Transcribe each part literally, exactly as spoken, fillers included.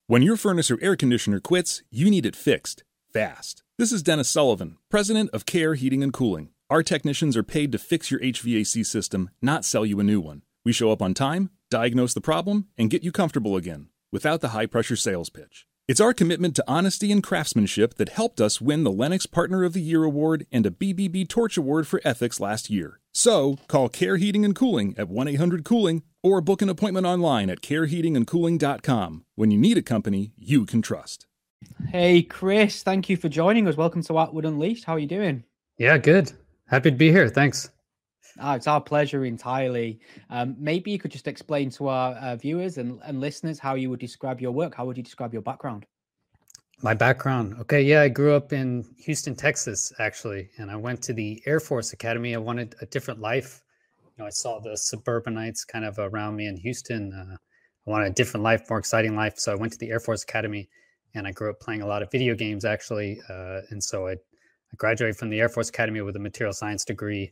When your furnace or air conditioner quits, you need it fixed, fast. This is Dennis Sullivan, president of Care Heating and Cooling. Our technicians are paid to fix your H V A C system, not sell you a new one. We show up on time, diagnose the problem, and get you comfortable again, without the high-pressure sales pitch. It's our commitment to honesty and craftsmanship that helped us win the Lennox Partner of the Year Award and a B B B Torch Award for Ethics last year. So, call Care Heating and Cooling at one eight hundred cooling or book an appointment online at care heating and cooling dot com. When you need a company you can trust. Hey, Chris, thank you for joining us. Welcome to Atwood Unleashed. How are you doing? Yeah, good. Happy to be here. Thanks. Oh, it's our pleasure entirely. Um, maybe you could just explain to our uh, viewers and, and listeners how you would describe your work. How would you describe your background? My background. Okay. Yeah. I grew up in Houston, Texas, actually. And I went to the Air Force Academy. I wanted a different life. You know, I saw the suburbanites kind of around me in Houston. Uh, I wanted a different life, more exciting life. So I went to the Air Force Academy and I grew up playing a lot of video games, actually. Uh, and so I, I graduated from the Air Force Academy with a material science degree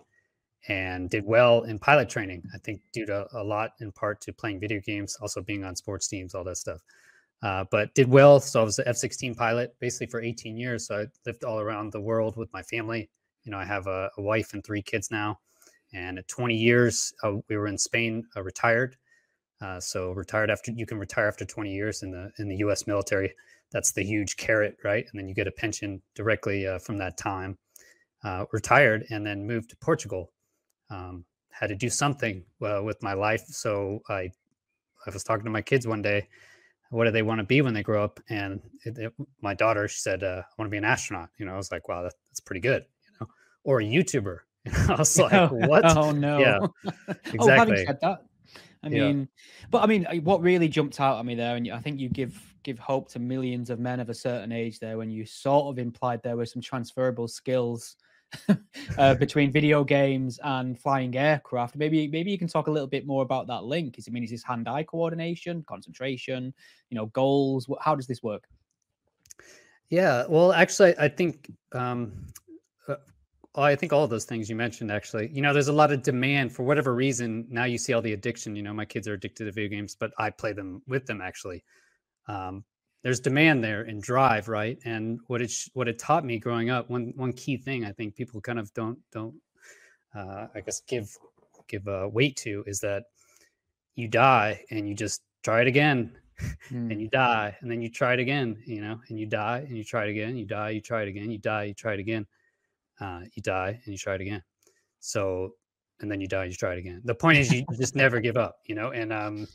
and did well in pilot training. I think due to a lot in part to playing video games, also being on sports teams, all that stuff. Uh, but did well. So I was an F sixteen pilot basically for eighteen years. So I lived all around the world with my family. You know, I have a, a wife and three kids now. And at twenty years, uh, we were in Spain, uh, retired. Uh, so retired after, you can retire after twenty years in the in the U S military. That's the huge carrot, right? And then you get a pension directly uh, from that time. Uh, retired and then moved to Portugal. Um, had to do something uh, with my life. So I, I was talking to my kids one day. What do they want to be when they grow up? And it, it, my daughter, she said, uh, I want to be an astronaut. You know, I was like, wow, that, that's pretty good. You know, or a YouTuber. I was like, what? Oh, no. Yeah, exactly. Oh, having said that, I mean, yeah. but I mean, what really jumped out at me there, and I think you give give hope to millions of men of a certain age there when you sort of implied there were some transferable skills uh, between video games and flying aircraft. Maybe maybe you can talk a little bit more about that link. Is I mean, is this hand-eye coordination, concentration, you know, goals? How does this work? Yeah, well, actually, I think um, uh, I think all of those things you mentioned, actually, you know, there's a lot of demand for whatever reason. Now you see all the addiction. You know, my kids are addicted to video games, but I play them with them actually. Um, there's demand there and drive, right? And what it sh- what it taught me growing up, one one key thing I think people kind of don't don't uh, I guess give give uh, weight to is that you die and you just try it again, mm. and you die and then you try it again, you know, and you die and you try it again, you die, you try it again, you die, you try it again, uh, you die and you try it again. So and then you die, you try it again. The point is you just never give up, you know, and um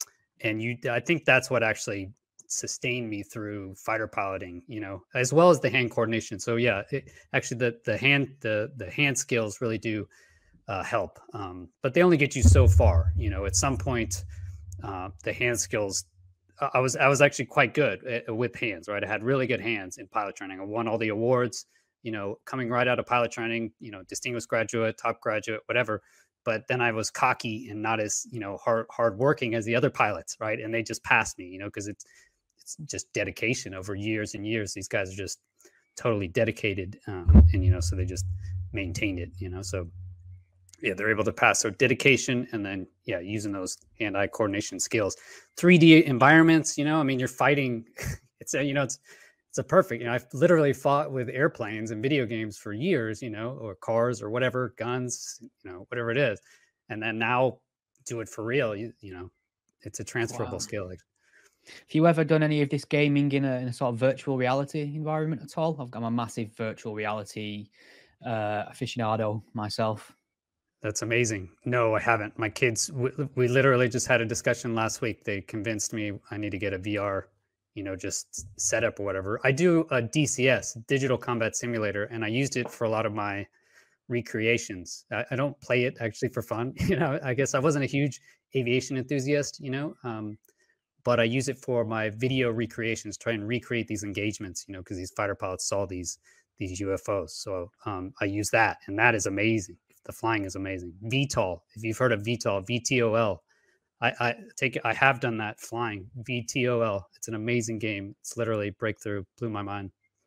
and you I think that's what actually sustained me through fighter piloting, you know, as well as the hand coordination. So yeah, it, actually the the hand the the hand skills really do uh, help, um, but they only get you so far. You know, at some point, uh, the hand skills. I was I was actually quite good at, with hands. Right, I had really good hands in pilot training. I won all the awards. You know, coming right out of pilot training. You know, distinguished graduate, top graduate, whatever. But then I was cocky and not as, you know, hard hardworking as the other pilots, right? And they just passed me, you know, because it's it's just dedication over years and years. These guys are just totally dedicated, um, and you know, so they just maintained it, you know. So yeah, they're able to pass. So dedication, and then yeah, using those hand-eye coordination skills, three D environments. You know, I mean, you're fighting. It's a, you know, it's it's a perfect. You know, I've literally fought with airplanes and video games for years. You know, or cars or whatever, guns. You know, whatever it is, and then now do it for real. You you know, it's a transferable wow. skill. Like, have you ever done any of this gaming in a, in a sort of virtual reality environment at all? I've got a massive virtual reality uh, aficionado myself. That's amazing. No, I haven't. My kids, we, we literally just had a discussion last week. They convinced me I need to get a V R, you know, just setup or whatever. I do a D C S, Digital Combat Simulator, and I used it for a lot of my recreations. I, I don't play it actually for fun. You know, I guess I wasn't a huge aviation enthusiast, you know, um, but I use it for my video recreations, try and recreate these engagements, you know, because these fighter pilots saw these these U F Os. So um, I use that, and that is amazing. The flying is amazing. V TOL, if you've heard of V TOL, V T O L, I, I take I have done that flying. V T O L, it's an amazing game. It's literally breakthrough, blew my mind.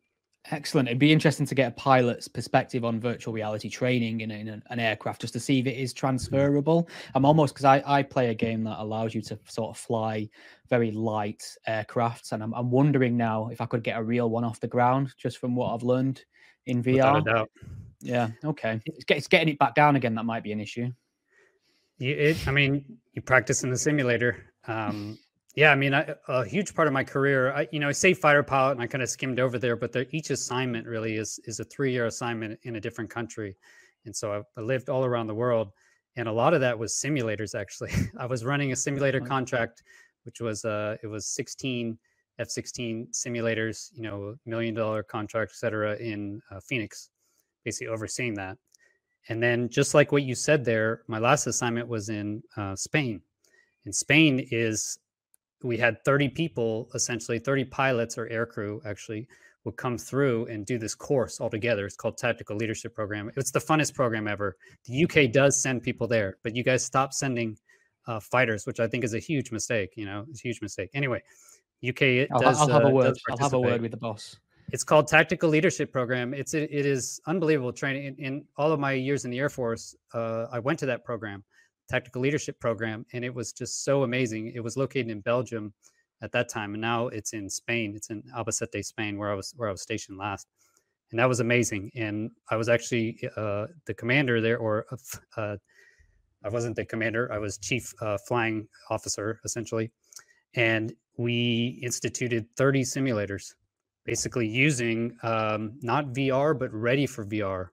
Excellent. It'd be interesting to get a pilot's perspective on virtual reality training in, a, in a, an aircraft, just to see if it is transferable. I'm almost, because I, I play a game that allows you to sort of fly very light aircrafts, and I'm, I'm wondering now if I could get a real one off the ground just from what I've learned in V R. Without a doubt. Yeah. Okay. It's, get, it's getting it back down again. That might be an issue. You, it, I mean, you practice in the simulator. Um, Yeah, I mean, I, a huge part of my career, I, you know, I say fighter pilot, and I kind of skimmed over there, but each assignment really is is a three-year assignment in a different country, and so I, I lived all around the world, and a lot of that was simulators. Actually, I was running a simulator contract, which was uh, it was sixteen F sixteen simulators, you know, million dollar contract, et cetera, in uh, Phoenix, basically overseeing that. And then, just like what you said there, my last assignment was in uh, Spain, and Spain is. We had thirty people, essentially thirty pilots or aircrew actually would come through and do this course all together. It's called Tactical Leadership Program. It's the funnest program ever. The U K does send people there, but you guys stop sending uh, fighters, which I think is a huge mistake. You know, it's a huge mistake. Anyway, U K it I'll, does. I'll have uh, a word. I'll have a word with the boss. It's called Tactical Leadership Program. It's it, it is unbelievable training. In, in all of my years in the Air Force, uh, I went to that program. Tactical Leadership Program, and it was just so amazing. It was located in Belgium at that time, and now it's in Spain. It's in Albacete, Spain, where I was where I was stationed last, and that was amazing. And I was actually uh, the commander there, or uh, I wasn't the commander. I was chief uh, flying officer essentially, and we instituted thirty simulators, basically using um, not V R but ready for V R.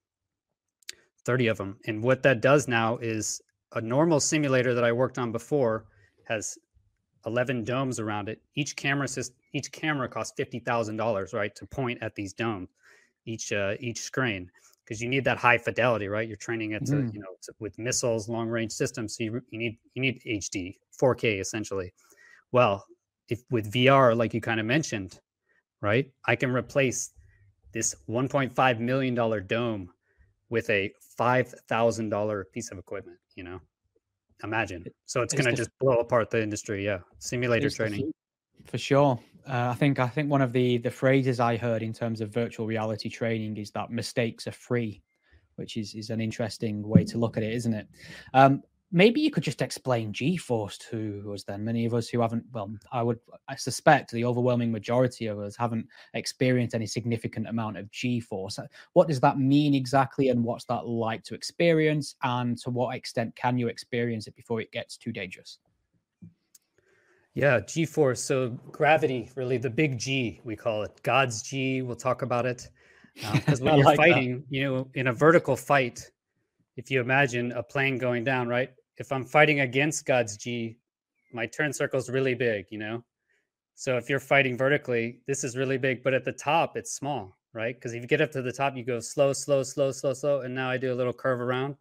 thirty of them, and what that does now is. A normal simulator that I worked on before has eleven domes around it. Each camera system, each camera costs fifty thousand dollars, right, to point at these domes, each uh, each screen, because you need that high fidelity, right? You're training it to, mm. you know, to, with missiles, long range systems. So you, you need you need H D, four K essentially. Well, if with V R, like you kind of mentioned, right, I can replace this one point five million dollars dome with a five thousand dollars piece of equipment, you know, imagine. So it's, it's going to just blow apart the industry. Yeah. Simulator training. For sure. Uh, I think, I think one of the, the phrases I heard in terms of virtual reality training is that mistakes are free, which is, is an interesting way to look at it, isn't it? Um, Maybe you could just explain G-force to us then. Many of us who haven't, well, I would, I suspect the overwhelming majority of us haven't experienced any significant amount of G-force. What does that mean exactly, and what's that like to experience, and to what extent can you experience it before it gets too dangerous? Yeah, G-force. So gravity, really the big G, we call it. God's G, we'll talk about it. Because um, when you're like fighting, that. you know, in a vertical fight, if you imagine a plane going down, right? If I'm fighting against God's G, my turn circle is really big, you know? So if you're fighting vertically, this is really big, but at the top, it's small, right? Because if you get up to the top, you go slow, slow, slow, slow, slow. And now I do a little curve around.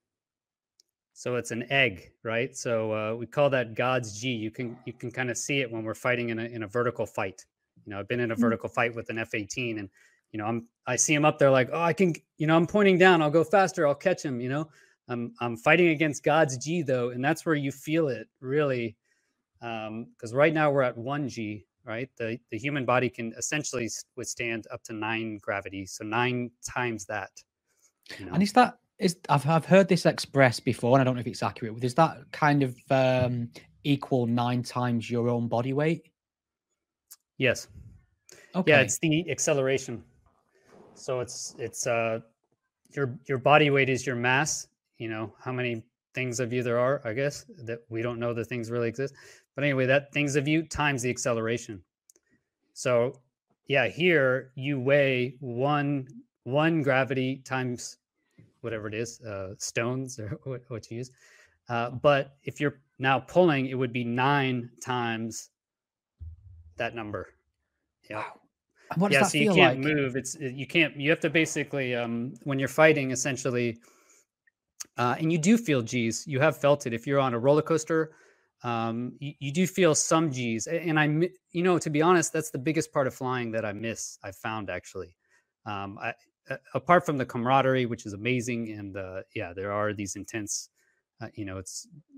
So it's an egg, right? So uh, we call that God's G. You can you can kind of see it when we're fighting in a, in a vertical fight. You know, I've been in a vertical fight with an F eighteen, and, you know, I'm, I see him up there like, oh, I can, you know, I'm pointing down, I'll go faster, I'll catch him, you know? I'm, I'm fighting against God's G though. And that's where you feel it really. Um, cause right now we're at one G, right? The, the human body can essentially withstand up to nine gravity. So nine times that, you know? And is that, is I've, I've heard this expressed before, and I don't know if it's accurate, but is that kind of um, equal nine times your own body weight? Yes. Okay. Yeah. It's the acceleration. So it's, it's, uh, your, your body weight is your mass, you know, how many things of you there are, I guess, that we don't know that things really exist. But anyway, that things of you times the acceleration. So yeah, here you weigh one, one gravity times whatever it is, uh, stones or what, what you use. Uh, but if you're now pulling, it would be nine times that number. Yeah. Wow. What does yeah, that so you feel can't like? move. It's you can't. You have to basically um, when you're fighting, essentially, uh, and you do feel G's. You have felt it if you're on a roller coaster. Um, you, you do feel some G's, and I, you know, to be honest, that's the biggest part of flying that I miss. I found actually, um, I, uh, apart from the camaraderie, which is amazing, and uh, yeah, there are these intense, uh, you know, it's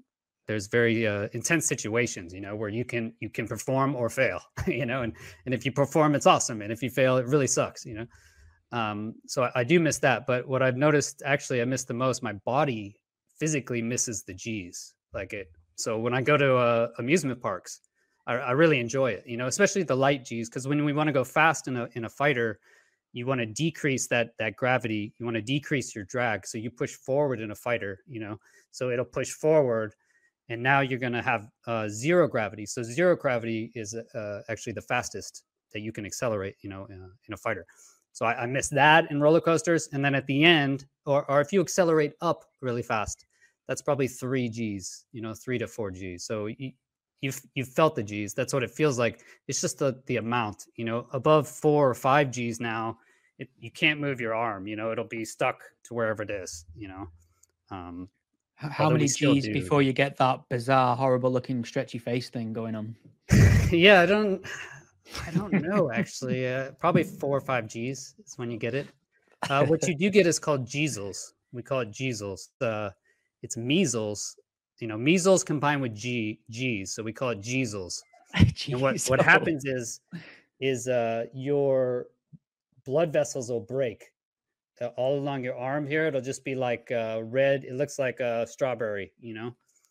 there's very uh, intense situations, you know, where you can you can perform or fail, you know, and and if you perform, it's awesome, and if you fail, it really sucks, you know. Um, so I, I do miss that, but what I've noticed, actually, I miss the most. My body physically misses the G's, like it. So when I go to uh, amusement parks, I, I really enjoy it, you know, especially the light G's, because when we want to go fast in a in a fighter, you want to decrease that that gravity. You want to decrease your drag, so you push forward in a fighter, you know, so it'll push forward, and now you're going to have uh, zero gravity. So zero gravity is uh, actually the fastest that you can accelerate, you know, in a, in a fighter. So I, I miss that in roller coasters. And then at the end, or, or if you accelerate up really fast, that's probably three G's, you know, three to four G's. So you, you've, you've felt the G's. That's what it feels like. It's just the, the amount, you know, above four or five G's now, it, you can't move your arm, you know, it'll be stuck to wherever it is, you know. Um, How many G's before you get that bizarre, horrible looking stretchy face thing going on? Yeah, I don't... I don't know, actually. Uh, probably four or five G's is when you get it. Uh, what you do get is called Geezels. We call it Geezels. Uh, it's measles. You know, measles combined with G G's, so we call it Geezels. And what, what happens is, is uh, your blood vessels will break uh, all along your arm here. It'll just be like uh, red. It looks like a strawberry, you know,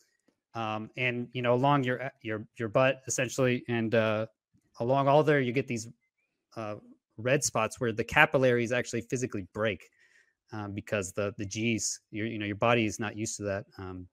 um, and you know, along your your your butt essentially, and uh, along all there, you get these uh, red spots where the capillaries actually physically break um, because the the G's, your, you know, your body is not used to that. Um,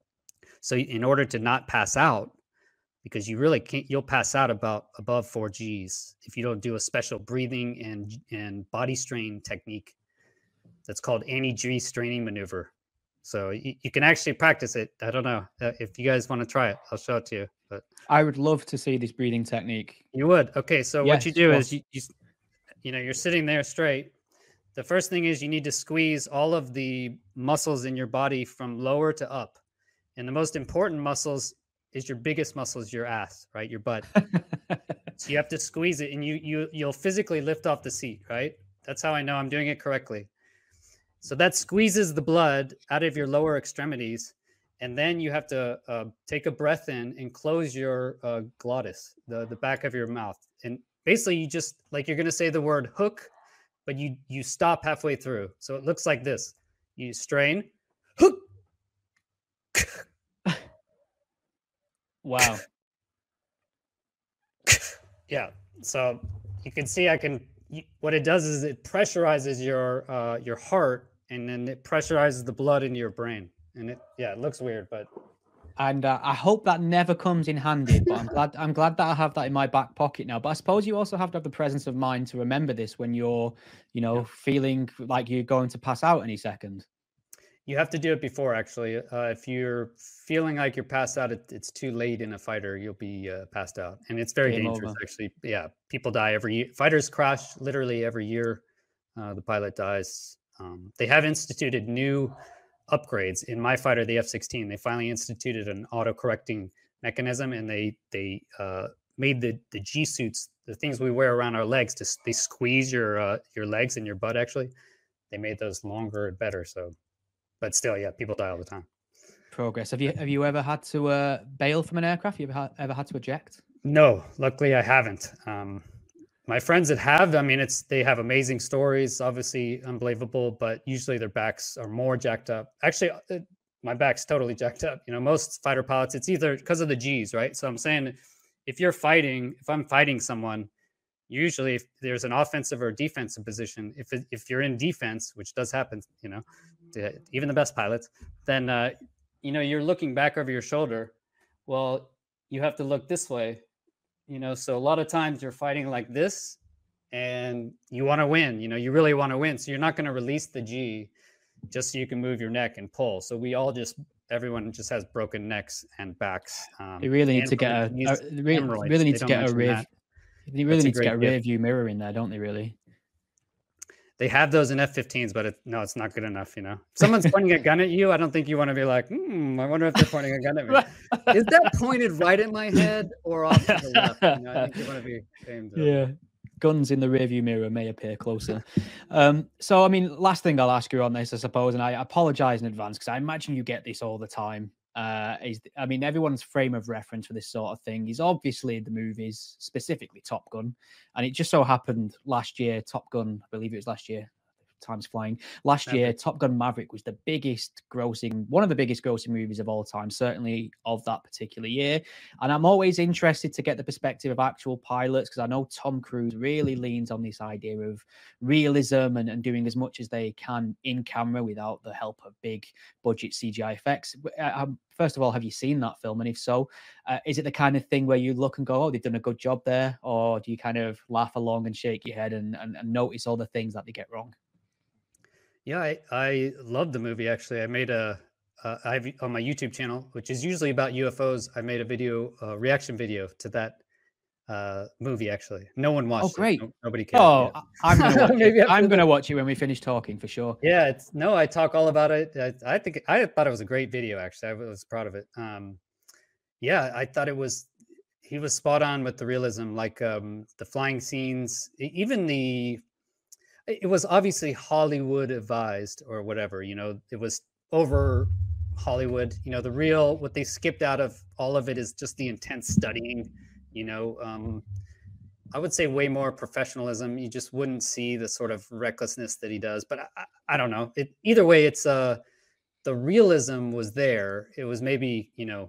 so in order to not pass out, because you really can't, you'll pass out about above four G's if you don't do a special breathing and and body strain technique that's called anti-G straining maneuver. So you, you can actually practice it. I don't know uh, if you guys want to try it. I'll show it to you. But I would love to see this breathing technique. You would. Okay, so yes, what you do well, is you, you you know you're sitting there straight. The first thing is you need to squeeze all of the muscles in your body from lower to up, and the most important muscles is your biggest muscle is your ass, right? Your butt. So you have to squeeze it, and you you you'll physically lift off the seat, right? That's how I know I'm doing it correctly. So that squeezes the blood out of your lower extremities, and then you have to uh, take a breath in and close your uh, glottis, the, the back of your mouth. And basically you just, like you're going to say the word hook, but you you stop halfway through. So it looks like this. You strain, hook. Wow. Yeah. So you can see I can, what it does is it pressurizes your uh, your heart, and then it pressurizes the blood into your brain. And it, yeah, it looks weird, but. And uh, I hope that never comes in handy, but I'm glad, I'm glad that I have that in my back pocket now. But I suppose you also have to have the presence of mind to remember this when you're, you know, yeah. feeling like you're going to pass out any second. You have to do it before, actually. Uh, if you're feeling like you're passed out, it, it's too late in a fighter, you'll be uh, passed out. And it's very Game dangerous, over. actually. Yeah, people die every year. Fighters crash literally every year. Uh, the pilot dies. Um, they have instituted new upgrades. In my fighter, the F sixteen, they finally instituted an auto-correcting mechanism, and they they uh, made the, the G-suits, the things we wear around our legs, to they squeeze your uh, your legs and your butt, actually. They made those longer and better, so... But still, yeah, people die all the time. Progress. Have you have you ever had to uh, bail from an aircraft? You ever had, ever had to eject? No, luckily I haven't. Um, my friends that have, I mean, it's they have amazing stories, obviously unbelievable, but usually their backs are more jacked up. Actually, it, my back's totally jacked up. You know, most fighter pilots, it's either because of the G's, right? So I'm saying, if you're fighting, if I'm fighting someone, usually if there's an offensive or defensive position, if it, if you're in defense, which does happen, you know, to even the best pilots, then uh, you know, you're looking back over your shoulder. Well, you have to look this way, you know. So a lot of times you're fighting like this, and you want to win. You know, you really want to win. So you're not going to release the G just so you can move your neck and pull. So we all just, everyone just has broken necks and backs. Um, they really need to get a, a really, really need to get a rear. They really need to get a rear view mirror in there, don't they? Really. They have those in F fifteens, but it, no, it's not good enough. You know, if someone's pointing a gun at you, I don't think you want to be like, hmm, I wonder if they're pointing a gun at me. Is that pointed right at my head or off to the left? You know, I think you want to be aimed. Yeah, guns in the rearview mirror may appear closer. um, so, I mean, last thing I'll ask you on this, I suppose, and I apologize in advance because I imagine you get this all the time. Uh, is I mean, everyone's frame of reference for this sort of thing is obviously the movies, specifically Top Gun, and it just so happened last year, Top Gun, I believe it was last year. Time's flying. Last Maverick. year, Top Gun Maverick was the biggest grossing, one of the biggest grossing movies of all time, certainly of that particular year. And I'm always interested to get the perspective of actual pilots, because I know Tom Cruise really leans on this idea of realism and, and doing as much as they can in camera without the help of big budget C G I effects. Um, first of all, have you seen that film? And if so, uh, is it the kind of thing where you look and go, oh, they've done a good job there? Or do you kind of laugh along and shake your head and, and, and notice all the things that they get wrong? Yeah, I, I love the movie. Actually, I made a, uh, I've on my YouTube channel, which is usually about U F Os. I made a video, a reaction video to that uh, movie. Actually, no one watched. Oh, great! It. No, nobody cared. Oh, yeah. I'm gonna watch Maybe it. I'm gonna watch it when we finish talking for sure. Yeah, it's no. I talk all about it. I, I think I thought it was a great video. Actually, I was proud of it. Um, yeah, I thought it was. He was spot on with the realism, like um, the flying scenes, even the. It was obviously Hollywood advised or whatever, you know, it was over Hollywood, you know, the real, what they skipped out of all of it is just the intense studying, you know, um, I would say way more professionalism. You just wouldn't see the sort of recklessness that he does, but I, I, I don't know. It, either way, it's uh, the realism was there. It was maybe, you know,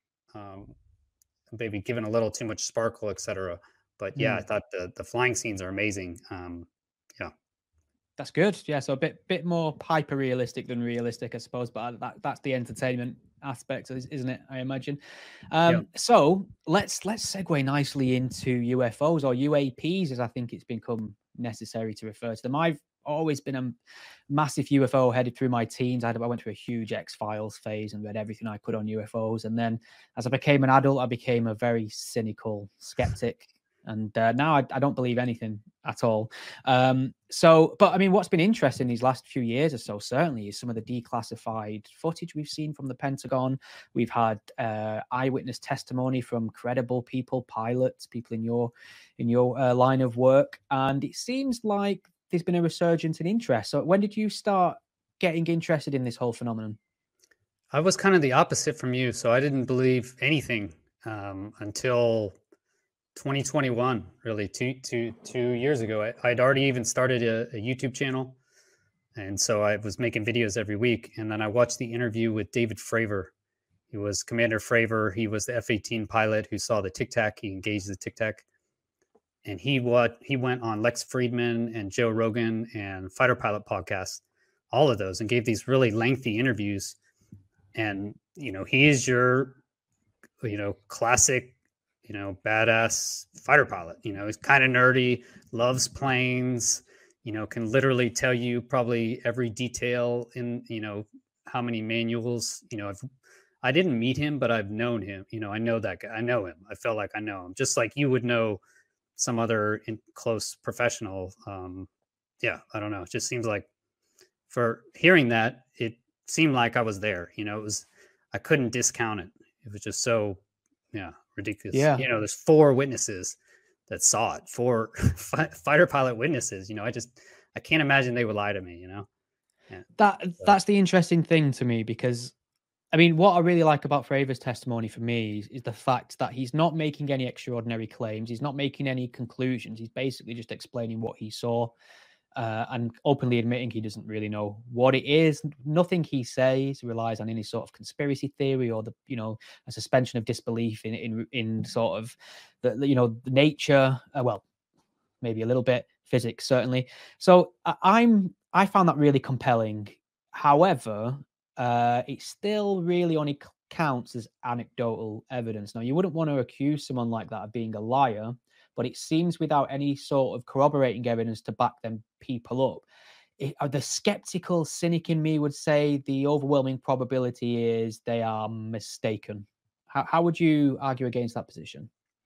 um, maybe given a little too much sparkle, et cetera. But yeah, mm. I thought the, the flying scenes are amazing. Um, yeah. That's good. Yeah, so a bit bit more hyper realistic than realistic, I suppose. But that that's the entertainment aspect, isn't it? I imagine. Um, yeah. So let's let's segue nicely into U F Os or U A Ps, as I think it's become necessary to refer to them. I've always been a massive U F O headed through my teens. I, had, I went through a huge X-Files phase and read everything I could on U F Os. And then as I became an adult, I became a very cynical skeptic. And uh, now I, I don't believe anything at all. Um, so, but I mean, what's been interesting these last few years or so, certainly, is some of the declassified footage we've seen from the Pentagon. We've had uh, eyewitness testimony from credible people, pilots, people in your in your uh, line of work. And it seems like there's been a resurgence in interest. So when did you start getting interested in this whole phenomenon? I was kind of the opposite from you. So I didn't believe anything um, until twenty twenty-one, really two, two, two years ago. I, I'd already even started a, a YouTube channel. And so I was making videos every week. And then I watched the interview with David Fravor. He was Commander Fravor. He was the F eighteen pilot who saw the Tic Tac. He engaged the Tic Tac. And he what he went on Lex Friedman and Joe Rogan and Fighter Pilot podcasts, all of those, and gave these really lengthy interviews. And, you know, he is your, you know, classic, you know, badass fighter pilot. You know, he's kind of nerdy, loves planes, you know, can literally tell you probably every detail in, you know, how many manuals, you know, I've, I didn't meet him, but I've known him, you know, I know that guy. I know him. I felt like I know him, just like you would know some other in close professional. Um, yeah, I don't know. It just seems like for hearing that, it seemed like I was there, you know, it was, I couldn't discount it. It was just so, yeah, ridiculous. Yeah. You know, there's four witnesses that saw it, four fighter pilot witnesses, you know, I just, I can't imagine they would lie to me, you know? Yeah. That, so. That's the interesting thing to me, because I mean, what I really like about Fravor's testimony for me is, is the fact that he's not making any extraordinary claims. He's not making any conclusions. He's basically just explaining what he saw uh, and openly admitting he doesn't really know what it is. Nothing he says relies on any sort of conspiracy theory or the, you know, a suspension of disbelief in, in, in sort of the, you know, nature. Uh, well, maybe a little bit physics, certainly. So I, I'm, I found that really compelling. However, uh, it still really only counts as anecdotal evidence. Now, you wouldn't want to accuse someone like that of being a liar, but it seems without any sort of corroborating evidence to back them people up. It, uh, the skeptical cynic in me would say the overwhelming probability is they are mistaken. How, how would you argue against that position?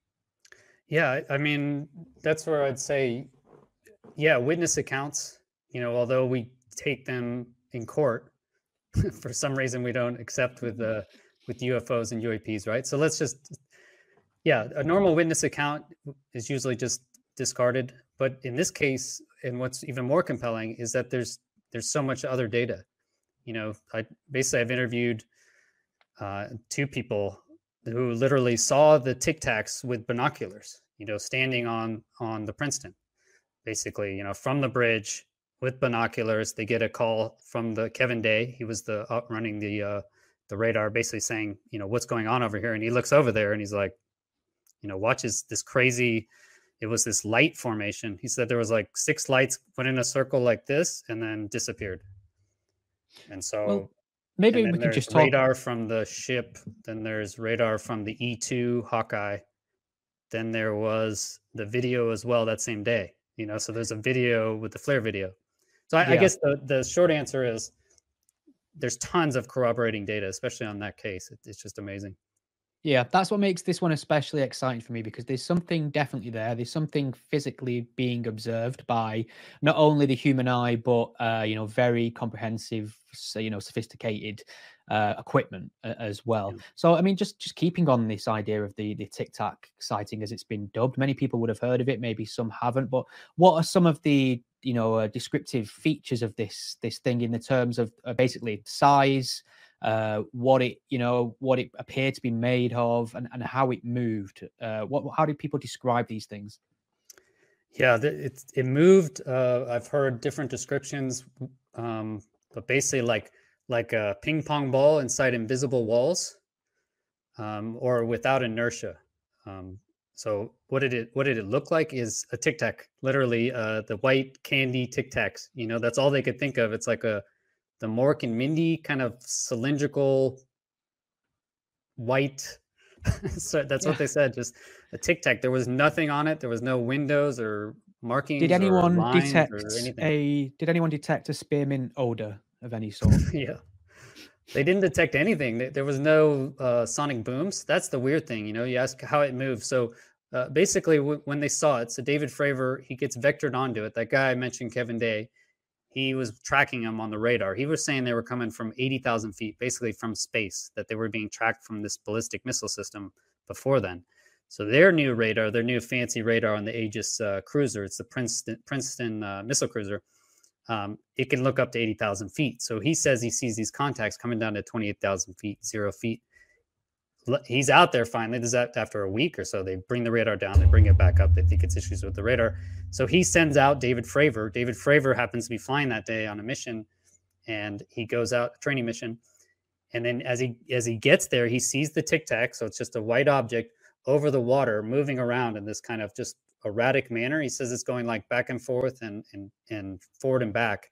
Yeah, I mean, that's where I'd say, yeah, witness accounts, you know, although we take them in court, for some reason we don't accept with the uh, with U F Os and U A Ps, right? So let's just, yeah, a normal witness account is usually just discarded. But in this case, and what's even more compelling is that there's there's so much other data. You know, I basically I've interviewed uh, two people who literally saw the Tic Tacs with binoculars, you know, standing on on the Princeton, basically, you know, from the bridge with binoculars. They get a call from the Kevin Day. He was the uh, running the uh, the radar, basically saying, you know, what's going on over here. And he looks over there and he's like, you know, watches this crazy. It was this light formation. He said there was like six lights went in a circle like this and then disappeared. And so well, maybe and we could just talk radar from the ship. Then there's radar from the E two Hawkeye. Then there was the video as well that same day. You know, so there's a video with the flare video. So I, yeah. I guess the, the short answer is there's tons of corroborating data, especially on that case. It, it's just amazing. Yeah, that's what makes this one especially exciting for me, because there's something definitely there. There's something physically being observed by not only the human eye, but, uh, you know, very comprehensive, you know, sophisticated uh, equipment uh, as well. Yeah. So, I mean, just just keeping on this idea of the, the Tic Tac sighting as it's been dubbed, many people would have heard of it, maybe some haven't. But what are some of the, you know, uh, descriptive features of this this thing in the terms of uh, basically size, uh what it you know what it appeared to be made of, and, and how it moved? Uh what how do people describe these things? Yeah, it it moved. uh I've heard different descriptions, um but basically like like a ping pong ball inside invisible walls, um or without inertia. Um so what did it what did it look like is a Tic Tac, literally, uh the white candy Tic Tacs. You know, that's all they could think of. It's like a the Mork and Mindy kind of cylindrical white. So that's yeah. what they said, just a Tic Tac. There was nothing on it. There was no windows or markings. Did anyone or detect or a did anyone detect a spearmint odor of any sort? Yeah, they didn't detect anything. There was no uh, sonic booms. That's the weird thing. You know, you ask how it moved. So uh, basically w- when they saw it, so David Fravor, he gets vectored onto it. That guy I mentioned, Kevin Day, he was tracking them on the radar. He was saying they were coming from eighty thousand feet, basically from space, that they were being tracked from this ballistic missile system before then. So their new radar, their new fancy radar on the Aegis uh, cruiser, it's the Princeton, Princeton uh, missile cruiser, um, it can look up to eighty thousand feet. So he says he sees these contacts coming down to twenty-eight thousand feet, zero feet. He's out there finally. This is after a week or so. They bring the radar down. They bring it back up. They think it's issues with the radar. So he sends out David Fravor. David Fravor happens to be flying that day on a mission, and he goes out, a training mission. And then as he as he gets there, he sees the Tic Tac. So it's just a white object over the water, moving around in this kind of just erratic manner. He says it's going like back and forth and and and forward and back.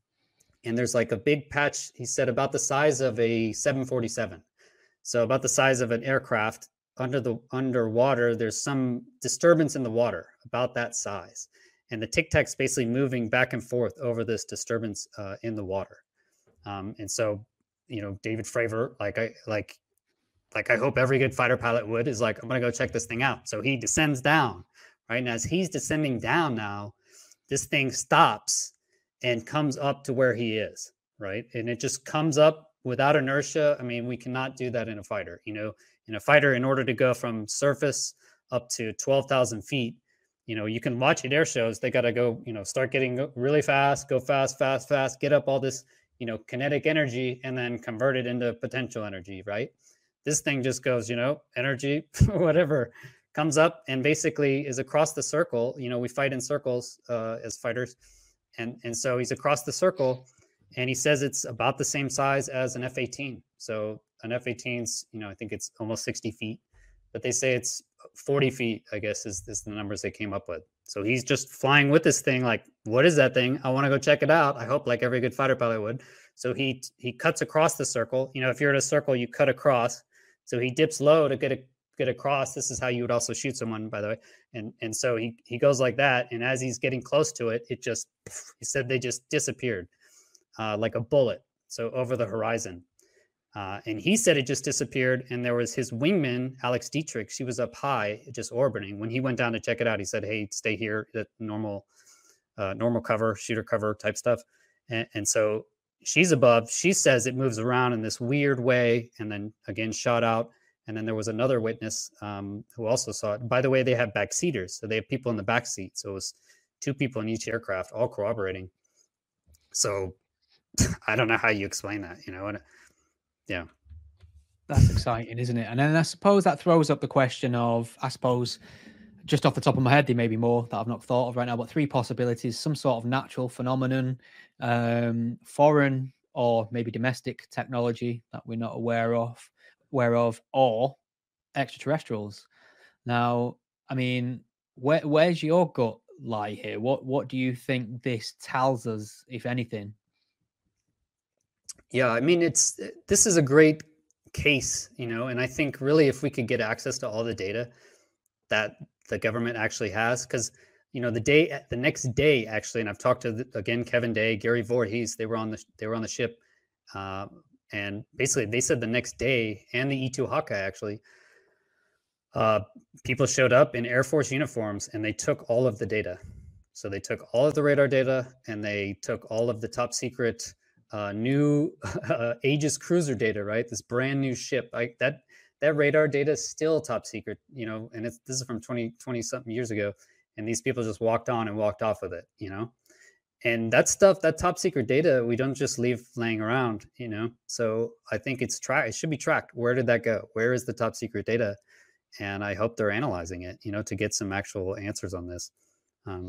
And there's like a big patch, he said, about the size of a seven forty-seven. So about the size of an aircraft under the underwater. There's some disturbance in the water about that size, and the Tic Tac's basically moving back and forth over this disturbance uh, in the water. Um, and so, you know, David Fravor, like I like, like I hope every good fighter pilot would, is like, I'm gonna go check this thing out. So he descends down, right? And as he's descending down now, this thing stops and comes up to where he is, right? And it just comes up without inertia. I mean, we cannot do that in a fighter. You know, in a fighter, in order to go from surface up to twelve thousand feet, you know, you can watch at air shows. They got to go, you know, start getting really fast, go fast, fast, fast, get up all this, you know, kinetic energy, and then convert it into potential energy, right? This thing just goes, you know, energy, whatever, comes up and basically is across the circle. You know, we fight in circles uh, as fighters. And, and so he's across the circle. And he says it's about the same size as an F eighteen. So an F eighteen's, you know, I think it's almost sixty feet, but they say it's forty feet, I guess, is, is the numbers they came up with. So he's just flying with this thing like, what is that thing? I want to go check it out. I hope like every good fighter pilot would. So he he cuts across the circle. You know, if you're in a circle, you cut across. So he dips low to get a, get across. This is how you would also shoot someone, by the way. And and so he he goes like that. And as he's getting close to it, it just, he said they just disappeared. Uh, like a bullet, so over the horizon. Uh, and he said it just disappeared, and there was his wingman, Alex Dietrich. She was up high, just orbiting. When he went down to check it out, he said, hey, stay here, that normal uh, normal cover, shooter cover type stuff. And, and so she's above. She says it moves around in this weird way, and then again shot out. And then there was another witness um, who also saw it. By the way, they have backseaters, so they have people in the back seat. So it was two people in each aircraft, all corroborating. So I don't know how you explain that, you know, and yeah. That's exciting, isn't it? And then I suppose that throws up the question of, I suppose, just off the top of my head, there may be more that I've not thought of right now, but three possibilities: some sort of natural phenomenon, um, foreign or maybe domestic technology that we're not aware of, aware of, or extraterrestrials. Now, I mean, where where's your gut lie here? What what do you think this tells us, if anything? Yeah, I mean, it's this is a great case, you know, and I think really if we could get access to all the data that the government actually has, because you know the day the next day actually, and I've talked to the, again Kevin Day, Gary Voorhees, they were on the they were on the ship, uh, and basically they said the next day, and the E two Hawkeye actually, uh, people showed up in Air Force uniforms and they took all of the data. So they took all of the radar data and they took all of the top secret uh, new uh, Aegis cruiser data, right? This brand new ship. I, that that radar data is still top secret, you know, and it's this is from twenty, twenty something years ago. And these people just walked on and walked off with it, you know. And that stuff, that top secret data, we don't just leave laying around, you know. So I think it's tracked. It should be tracked. Where did that go? Where is the top secret data? And I hope they're analyzing it, you know, to get some actual answers on this. Um,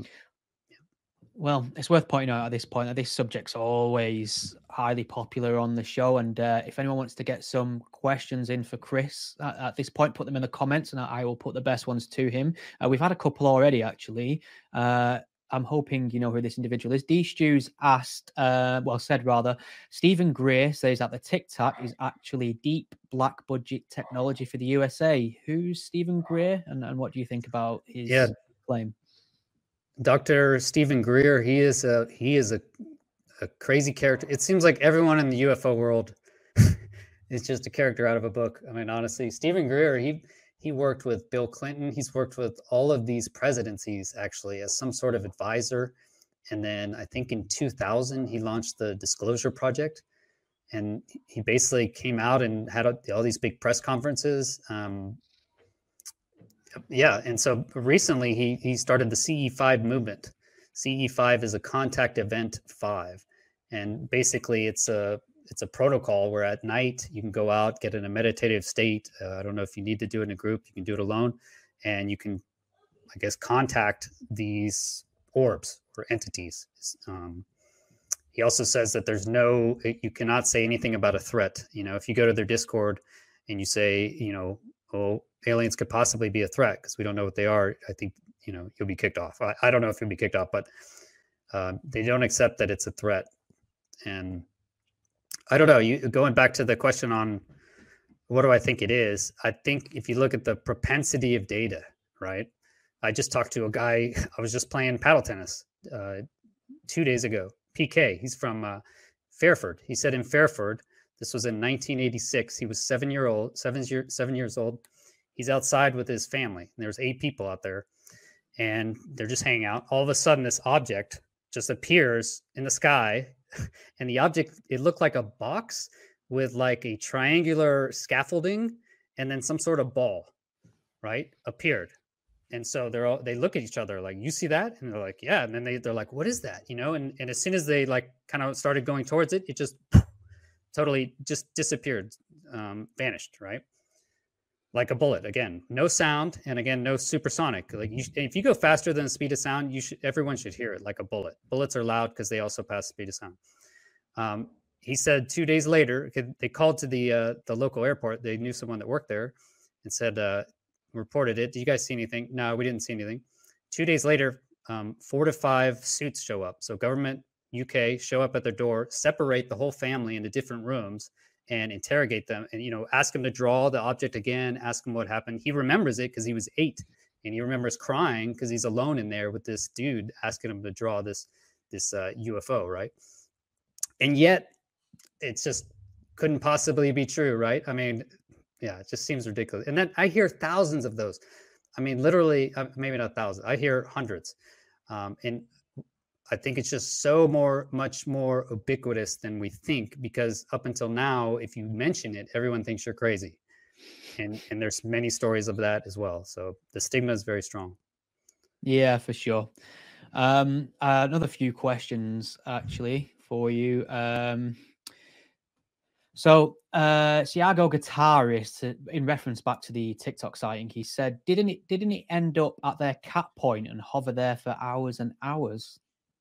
Well, it's worth pointing out at this point that this subject's always highly popular on the show. And uh, if anyone wants to get some questions in for Chris at, at this point, put them in the comments and I will put the best ones to him. Uh, we've had a couple already, actually. Uh, I'm hoping you know who this individual is. D Stews asked, uh, well, said rather, Stephen Greer says that the Tic Tac is actually deep black budget technology for the U S A. Who's Stephen Greer, and, and what do you think about his yeah. claim? Doctor Stephen Greer, he is a he is a, a crazy character. It seems like everyone in the U F O world is just a character out of a book. I mean, honestly, Stephen Greer, he he worked with Bill Clinton. He's worked with all of these presidencies actually as some sort of advisor. And then I think in two thousand, he launched the Disclosure Project. And he basically came out and had all these big press conferences. Um, Yeah, and so recently he he started the C E five movement. C E five is a contact event five, and basically it's a it's a protocol where at night you can go out, get in a meditative state. Uh, I don't know if you need to do it in a group, you can do it alone, and you can, I guess, contact these orbs or entities. Um, he also says that there's no, you cannot say anything about a threat. You know, if you go to their Discord and you say, you know, oh, aliens could possibly be a threat because we don't know what they are, I think, you know, you'll be kicked off. I, I don't know if you'll be kicked off, but uh, they don't accept that it's a threat. And I don't know, you going back to the question on what do I think it is? I think if you look at the propensity of data, right? I just talked to a guy, I was just playing paddle tennis uh, two days ago. P K, he's from uh, Fairford. He said in Fairford, this was in nineteen eighty-six. He was seven year old, seven, year, seven years old. He's outside with his family. And there's eight people out there, and they're just hanging out. All of a sudden, this object just appears in the sky, and the object, it looked like a box with like a triangular scaffolding, and then some sort of ball, right, appeared. And so they're all, they look at each other like, you see that? And they're like, yeah. And then they, they're like, what is that? You know, and, and as soon as they like kind of started going towards it, it just totally just disappeared, um, vanished, right? Like a bullet. Again, no sound, and again, no supersonic. Like you, if you go faster than the speed of sound, you should, everyone should hear it like a bullet. Bullets are loud because they also pass the speed of sound. Um, he said two days later, they called to the uh, the local airport. They knew someone that worked there, and said, uh, reported it. Did you guys see anything? No, we didn't see anything. Two days later, um, four to five suits show up. So government U K show up at their door, separate the whole family into different rooms, and interrogate them, and you know, ask him to draw the object again, ask him what happened. He remembers it because he was eight, and he remembers crying because he's alone in there with this dude asking him to draw this this uh, U F O, right? And yet, it's just couldn't possibly be true, right? I mean, yeah, it just seems ridiculous. And then I hear thousands of those. I mean, literally, uh, maybe not thousands. I hear hundreds, um, and I think it's just so more, much more ubiquitous than we think, because up until now, if you mention it, everyone thinks you're crazy. And and there's many stories of that as well. So the stigma is very strong. Yeah, for sure. Um, uh, another few questions actually for you. Um, So, uh, Thiago Guitarist, uh, in reference back to the TikTok sighting, he said, "Didn't it? Didn't it end up at their cap point and hover there for hours and hours?"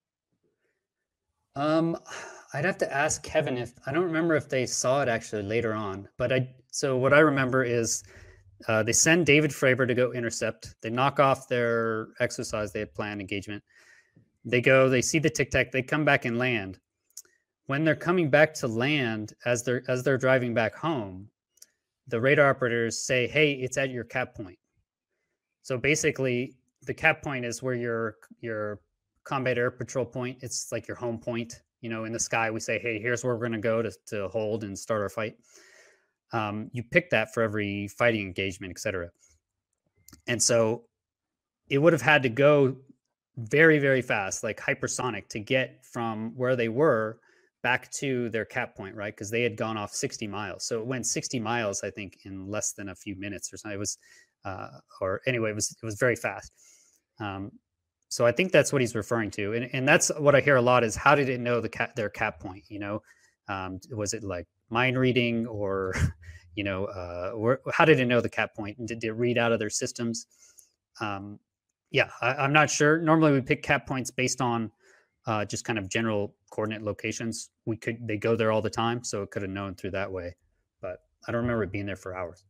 Um, I'd have to ask Kevin if I don't remember if they saw it actually later on, but I. So what I remember is uh, they send David Fravor to go intercept. They knock off their exercise they had planned engagement. They go, they see the tic tac, they come back and land. When they're coming back to land, as they're as they're driving back home, the radar operators say, "Hey, it's at your cap point." So basically, the cap point is where your your combat air patrol point. It's like your home point. You know, in the sky, we say, "Hey, here's where we're going to go to to hold and start our fight." Um, you pick that for every fighting engagement, et cetera. And so it would have had to go very, very fast, like hypersonic, to get from where they were back to their cap point, right? Because they had gone off sixty miles. So it went sixty miles, I think, in less than a few minutes or something. It was, uh, or anyway, it was it was very fast. Um, so I think that's what he's referring to, and and that's what I hear a lot is how did it know the cap, their cap point? You know, um, was it like mind reading, or you know, uh, or how did it know the cap point? And did it read out of their systems? Um, yeah, I, I'm not sure. Normally, we pick cap points based on uh, just kind of general coordinate locations. We could they go there all the time, so it could have known through that way. But I don't remember it being there for hours.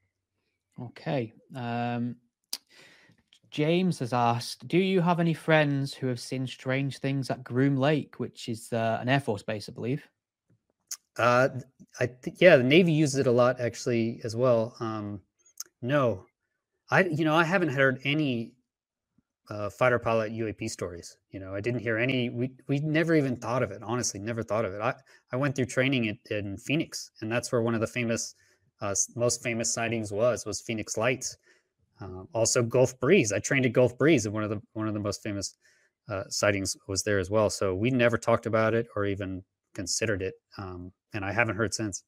Okay. Um, James has asked, "Do you have any friends who have seen strange things at Groom Lake, which is uh, an Air Force base, I believe?" Uh, I th- yeah, the Navy uses it a lot actually as well. Um, no, I you know I haven't heard any uh, fighter pilot U A P stories. You know, I didn't hear any. We we never even thought of it. Honestly, never thought of it. I I went through training at, in Phoenix, and that's where one of the famous, uh, most famous sightings was was Phoenix Lights. Uh, also, Gulf Breeze. I trained at Gulf Breeze, and one of the one of the most famous uh, sightings was there as well. So we never talked about it or even considered it, um, and I haven't heard since.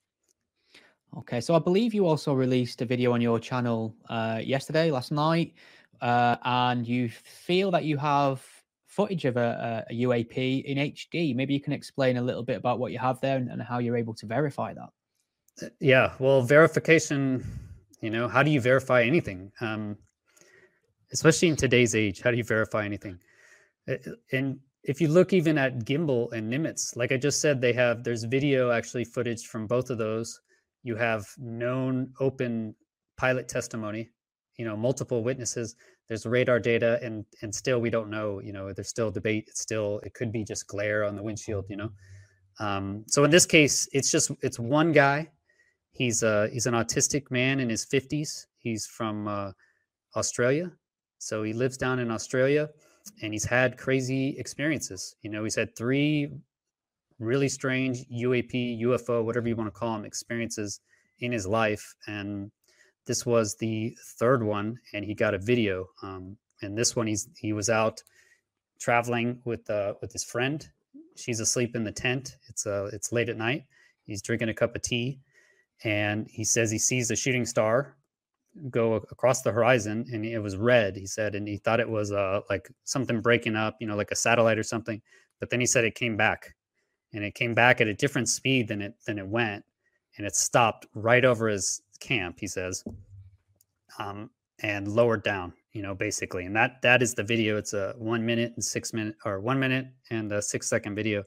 Okay, so I believe you also released a video on your channel uh, yesterday, last night, uh, and you feel that you have footage of a, a U A P in H D. Maybe you can explain a little bit about what you have there and, and how you're able to verify that. Yeah, well, verification, you know, how do you verify anything? Um, especially in today's age, how do you verify anything? And if you look even at Gimbal and Nimitz, like I just said, they have, there's video actually footage from both of those. You have known open pilot testimony, you know, multiple witnesses. There's radar data, and and still we don't know. You know, there's still debate. It's still it could be just glare on the windshield. You know, um, so in this case, it's just it's one guy. He's uh he's an autistic man in his fifties. He's from uh, Australia, so he lives down in Australia, and he's had crazy experiences. You know, he's had three really strange U A P, U F O, whatever you want to call them, experiences in his life. And this was the third one, and he got a video. Um, and this one, he's he was out traveling with uh, with his friend. She's asleep in the tent. It's uh, it's late at night. He's drinking a cup of tea, and he says he sees a shooting star go across the horizon, and it was red. He said, and he thought it was uh, like something breaking up, you know, like a satellite or something. But then he said it came back. And it came back at a different speed than it than it went, and it stopped right over his camp. He says, um, and lowered down. You know, basically, and that that is the video. It's a one minute and six minute, or one minute and a six second video,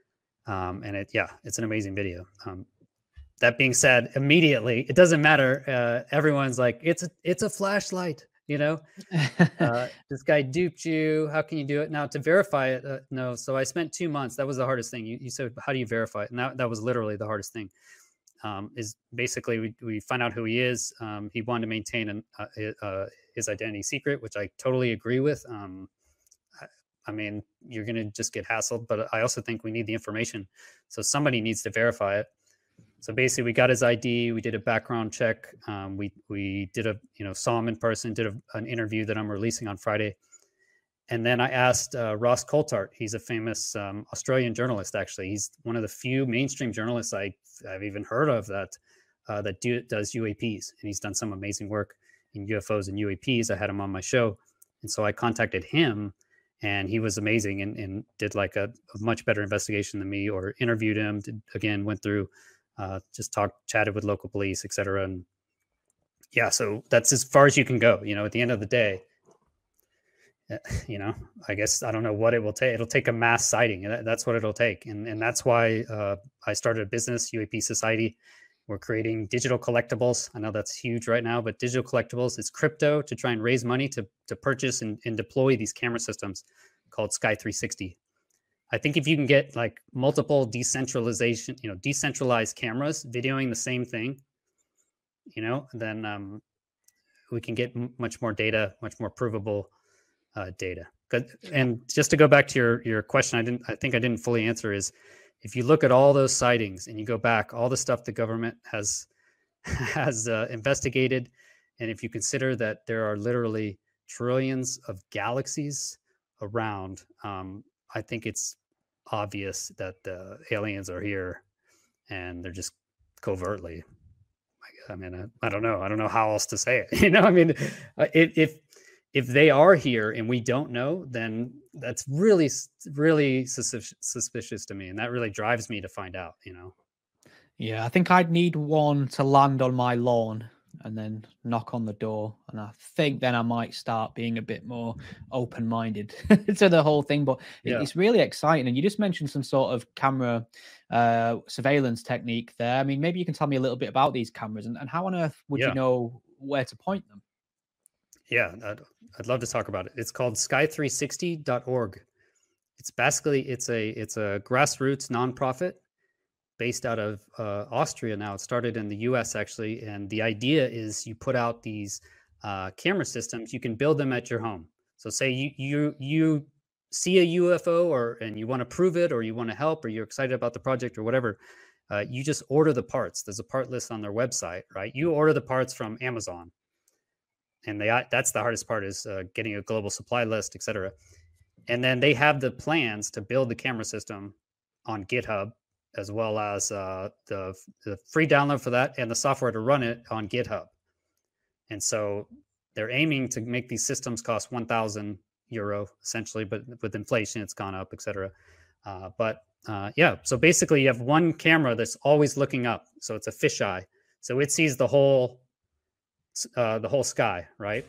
um, and it yeah, it's an amazing video. Um, that being said, immediately it doesn't matter. Uh, everyone's like, it's a it's a flashlight. You know, uh, this guy duped you. How can you do it? Now to verify it, uh, no. So I spent two months. That was the hardest thing. You, you said, how do you verify it? And that, that was literally the hardest thing. Um, is basically we, we find out who he is. Um, he wanted to maintain an, uh, uh, his identity secret, which I totally agree with. Um, I, I mean, you're going to just get hassled, but I also think we need the information. So somebody needs to verify it. So basically, we got his I D. We did a background check. Um, we we did a you know saw him in person. Did a, an interview that I'm releasing on Friday, and then I asked uh, Ross Coulthart. He's a famous um, Australian journalist. Actually, he's one of the few mainstream journalists I I've even heard of that uh, that do, does U A Ps, and he's done some amazing work in U F Os and U A Ps. I had him on my show, and so I contacted him, and he was amazing and, and did like a, a much better investigation than me, or interviewed him. Did, again, went through. uh, just talked, chatted with local police, et cetera. And yeah, so that's as far as you can go. You know, at the end of the day, you know, I guess I don't know what it will take. It'll take a mass sighting. That's what it'll take. And, and that's why uh, I started a business, U A P Society. We're creating digital collectibles. I know that's huge right now, but digital collectibles is crypto to try and raise money to, to purchase and, and deploy these camera systems called Sky three sixty. I think if you can get like multiple decentralization, you know, decentralized cameras videoing the same thing, you know, then um, we can get m- much more data, much more provable uh, data. Good. And just to go back to your your question, I didn't, I think I didn't fully answer is, if you look at all those sightings and you go back, all the stuff the government has has uh, investigated, and if you consider that there are literally trillions of galaxies around, um, I think it's obvious that the aliens are here, and they're just covertly. I mean, I, I don't know. I don't know how else to say it. You know, I mean, if if if they are here and we don't know, then that's really, really suspicious, suspicious to me. And that really drives me to find out, you know? Yeah, I think I'd need one to land on my lawn and then knock on the door. And I think then I might start being a bit more open-minded to the whole thing. But Yeah. it's really exciting. And you just mentioned some sort of camera uh, surveillance technique there. I mean, maybe you can tell me a little bit about these cameras and, and how on earth would Yeah. you know where to point them? Yeah, I'd, I'd love to talk about it. It's called sky three sixty dot org. It's basically, it's a it's a grassroots nonprofit based out of uh, Austria now. It started in the U S actually. And the idea is you put out these uh, camera systems, you can build them at your home. So say you you you see a U F O or and you want to prove it, or you want to help, or you're excited about the project or whatever, uh, you just order the parts. There's a part list on their website, right? You order the parts from Amazon. And they that's the hardest part, is uh, getting a global supply list, et cetera. And then they have the plans to build the camera system on GitHub, as well as uh, the, the free download for that and the software to run it on GitHub. And so they're aiming to make these systems cost one thousand euro, essentially, but with inflation, it's gone up, et cetera. Uh, but uh, yeah, so basically you have one camera that's always looking up. So it's a fisheye. So it sees the whole Uh, the whole sky, right?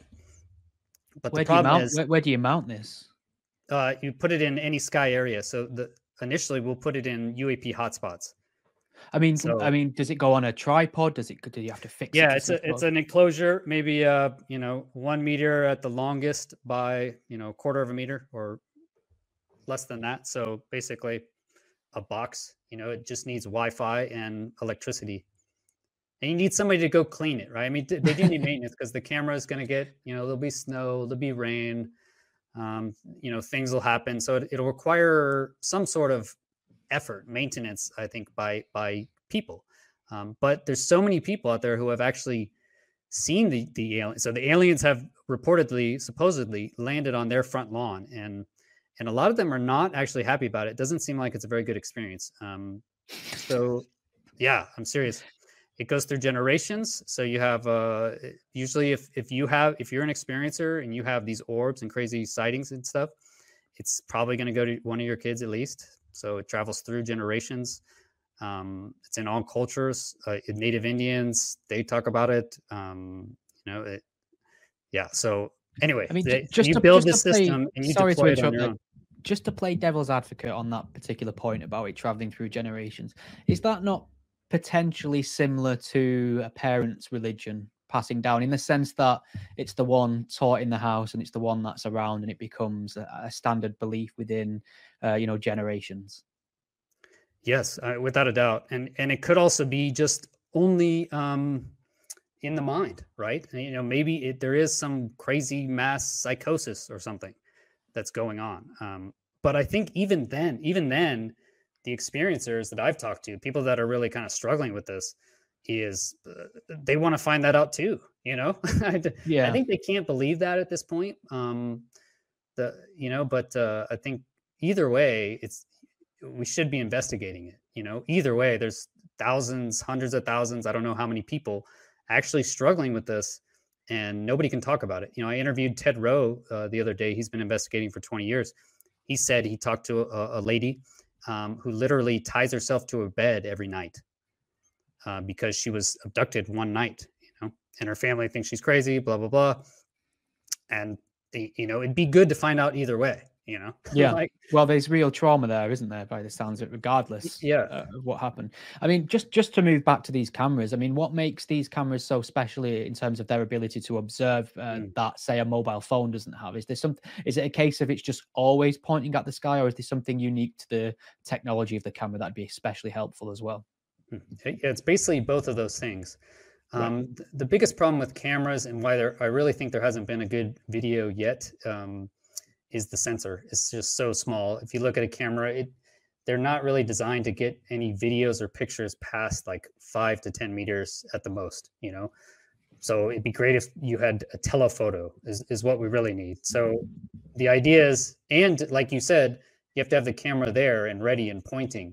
But where the problem do you mount, is, where, where do you mount this? Uh, you put it in any sky area. So the initially we'll put it in U A P hotspots. I mean, so, I mean, does it go on a tripod? Does it? Do you have to fix yeah, it? it's a it's an enclosure, maybe uh you know one meter at the longest by you know quarter of a meter or less than that. So basically, a box. You know, it just needs Wi-Fi and electricity. And you need somebody to go clean it, right? I mean, they do need maintenance because the camera is going to get, you know, there'll be snow, there'll be rain, um, you know, things will happen. So it, it'll require some sort of effort, maintenance, I think, by by people. Um, but there's so many people out there who have actually seen the the aliens. So the aliens have reportedly, supposedly, landed on their front lawn, and and a lot of them are not actually happy about it. It doesn't seem like it's a very good experience. Um, so, yeah, I'm serious. It goes through generations. So you have uh, usually if if you have if you're an experiencer and you have these orbs and crazy sightings and stuff, it's probably going to go to one of your kids at least. So it travels through generations. Um, it's in all cultures. Uh, Native Indians, they talk about it. Um, you know, it, yeah. So anyway, I mean, they, just you to, build just this play, system and you sorry deploy to it on your interrupt, own. Just to play devil's advocate on that particular point about it traveling through generations, is that not potentially similar to a parent's religion passing down, in the sense that it's the one taught in the house and it's the one that's around, and it becomes a, a standard belief within, uh, you know, generations? Yes, uh, without a doubt. And and it could also be just only um, in the mind, right? And, you know, maybe it, there is some crazy mass psychosis or something that's going on. Um, but I think even then, even then, the experiencers that I've talked to, people that are really kind of struggling with this, is uh, they want to find that out too. You know, Yeah. I think they can't believe that at this point. Um, the you know, but uh, I think either way, it's we should be investigating it. You know, either way, there's thousands, hundreds of thousands. I don't know how many people actually struggling with this, and nobody can talk about it. You know, I interviewed Ted Rowe uh, the other day. He's been investigating for twenty years. He said he talked to a, a lady um, who literally ties herself to a bed every night uh, because she was abducted one night, you know, and her family thinks she's crazy, blah, blah, blah. And, the, you know, it'd be good to find out either way, you know? Yeah. like, well, there's real trauma there, isn't there, by the sounds of it, regardless yeah. uh, of what happened. I mean, just, just to move back to these cameras, I mean, what makes these cameras so special in terms of their ability to observe uh, mm. that, say, a mobile phone doesn't have? Is there some, is it a case of it's just always pointing at the sky, or is there something unique to the technology of the camera that'd be especially helpful as well? It's basically both of those things. Um, right. th- the biggest problem with cameras, and why there, I really think there hasn't been a good video yet, um, is the sensor. It's just so small. If you look at a camera, it they're not really designed to get any videos or pictures past like five to ten meters at the most, you know? So it'd be great if you had a telephoto is, is what we really need. So the idea is, and like you said, you have to have the camera there and ready and pointing.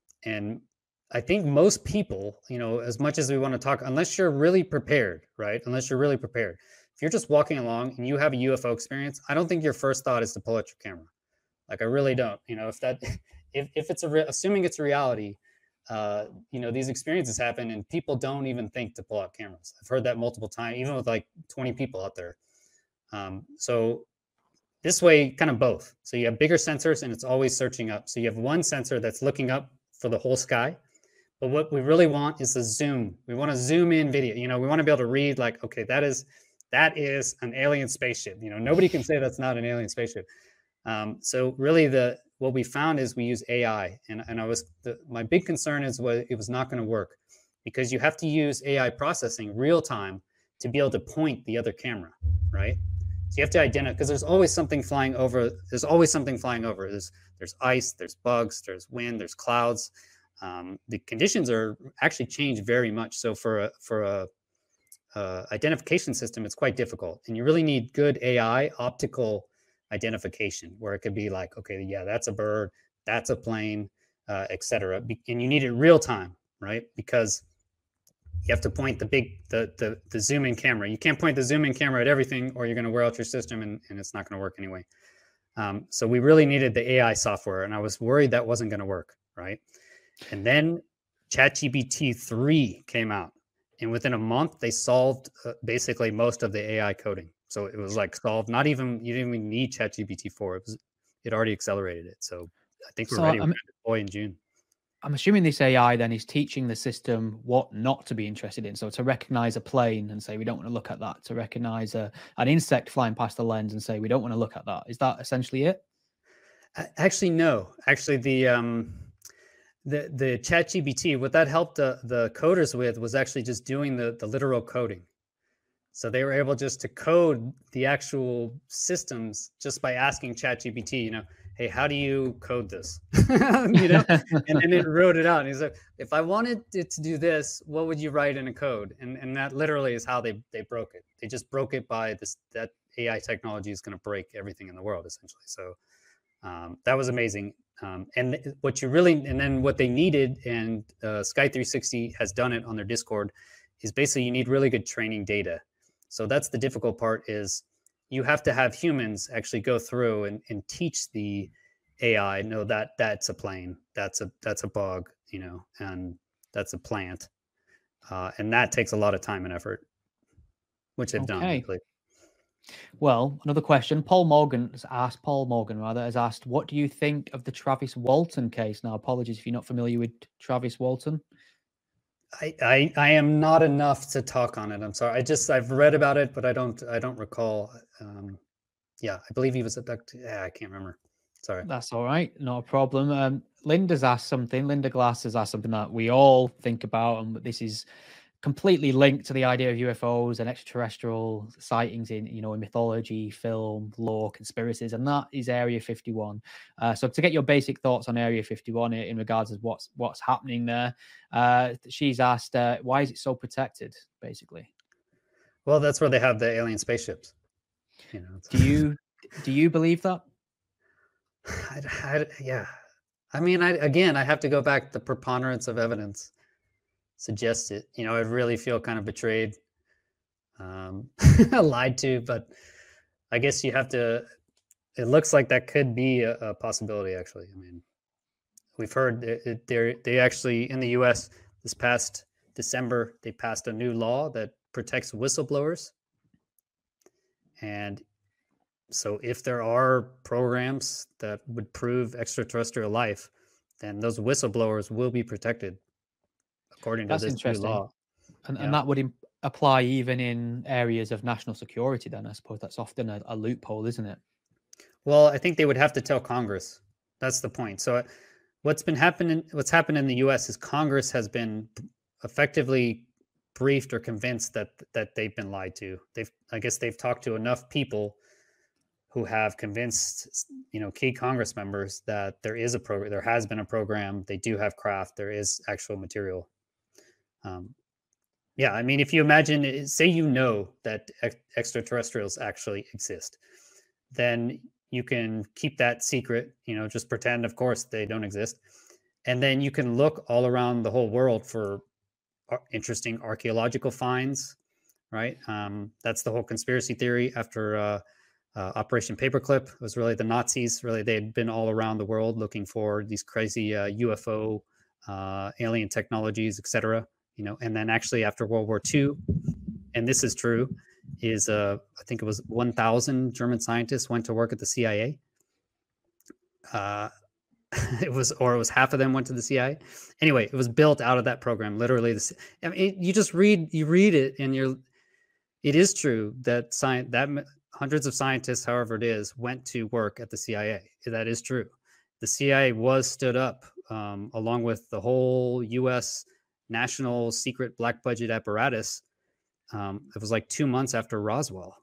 And I think most people, you know, as much as we want to talk, unless you're really prepared, right? Unless you're really prepared. If you're just walking along and you have a U F O experience, I don't think your first thought is to pull out your camera. Like, I really don't. You know, if that, if, if it's a, re- assuming it's a reality, uh, you know, these experiences happen and people don't even think to pull out cameras. I've heard that multiple times, even with like twenty people out there. Um, so this way, kind of both. So you have bigger sensors and it's always searching up. So you have one sensor that's looking up for the whole sky. But what we really want is a zoom. We want to zoom in video. You know, we want to be able to read like, okay, that is that is an alien spaceship. You know, nobody can say that's not an alien spaceship. Um, so really, the what we found is we use A I, and and I was the, my big concern is what it was not going to work, because you have to use A I processing real time to be able to point the other camera, right? So you have to identify, because there's always something flying over. There's always something flying over. There's there's ice, there's bugs, there's wind, there's clouds. Um, the conditions are actually changed very much. So for a for a uh, identification system, it's quite difficult, and you really need good A I optical identification, where it could be like, okay, yeah, that's a bird, that's a plane, uh, et cetera. And you need it real time, right? Because you have to point the big the the, the zoom in camera. You can't point the zoom in camera at everything, or you're going to wear out your system, and, and it's not going to work anyway. Um, so we really needed the A I software, and I was worried that wasn't going to work, right? And then ChatGPT three came out, and within a month they solved uh, basically most of the A I coding. So it was like solved. Not even you didn't even need ChatGPT four. It was it already accelerated it. So I think we're so, ready. We're going to deploy in June. I'm assuming this A I then is teaching the system what not to be interested in. So to recognize a plane and say we don't want to look at that. To recognize a an insect flying past the lens and say we don't want to look at that. Is that essentially it? Actually, no. Actually, the um. The the ChatGPT, what that helped the, the coders with was actually just doing the, the literal coding. So they were able just to code the actual systems just by asking ChatGPT, you know, hey, how do you code this? you know, and then it wrote it out. And he's like, if I wanted it to do this, what would you write in a code? And and that literally is how they they broke it. They just broke it by this, that A I technology is going to break everything in the world, essentially. So um, that was amazing. Um, and th- what you really, and then what they needed, and uh, Sky three sixty has done it on their Discord, is basically you need really good training data. So that's the difficult part, is you have to have humans actually go through and, and teach the A I, no, that that's a plane, that's a that's a bug, you know, and that's a plant, uh, and that takes a lot of time and effort, which they've okay. done. Well, another question. Paul Morgan has asked, Paul Morgan rather, has asked, what do you think of the Travis Walton case? Now, apologies if you're not familiar with Travis Walton. I, I I am not enough to talk on it. I'm sorry. I just I've read about it, but I don't I don't recall. Um, yeah, I believe he was abducted. Yeah, I can't remember. Sorry. That's all right. Not a problem. Um, Linda's asked something. Linda Glass has asked something that we all think about, and this is completely linked to the idea of U F Os and extraterrestrial sightings in, you know, in mythology, film, lore, conspiracies, and that is Area fifty-one. Uh, so to get your basic thoughts on Area fifty-one in regards to what's what's happening there, uh, she's asked, uh, why is it so protected, basically? Well, that's where they have the alien spaceships. You know. Do you do you believe that? I, I, yeah, I mean, I again, I have to go back to the preponderance of evidence. Suggest it, you know, I really feel kind of betrayed, um, lied to, but I guess you have to, it looks like that could be a, a possibility, actually. I mean, we've heard they're, they actually, in the U S this past December, they passed a new law that protects whistleblowers. And so if there are programs that would prove extraterrestrial life, then those whistleblowers will be protected according to That's this new interesting. law. And, Yeah. and that would im- apply even in areas of national security, then I suppose that's often a, a loophole, isn't it? Well, I think they would have to tell Congress. That's the point. So what's been happening, what's happened in the U S is Congress has been effectively briefed or convinced that that they've been lied to. They've, I guess they've talked to enough people who have convinced, you know, key Congress members that there is a program, there has been a program, they do have craft, there is actual material. Um, yeah, I mean, if you imagine, say you know that ex- extraterrestrials actually exist, then you can keep that secret, you know, just pretend, of course, they don't exist. And then you can look all around the whole world for interesting archaeological finds, right? Um, that's the whole conspiracy theory after uh, uh, Operation Paperclip. It was really the Nazis, really, they had been all around the world looking for these crazy uh, U F O, uh, alien technologies, et cetera. You know, and then actually after World War Two, and this is true, is uh, I think it was one thousand German scientists went to work at the C I A. Uh, it was, or it was half of them went to the C I A. Anyway, it was built out of that program. Literally, the, I mean, it, you just read, you read it, and you're. It is true that science, that hundreds of scientists, however it is, went to work at the C I A. That is true. The C I A was stood up um, along with the whole U S national secret black budget apparatus. Um, it was like two months after Roswell.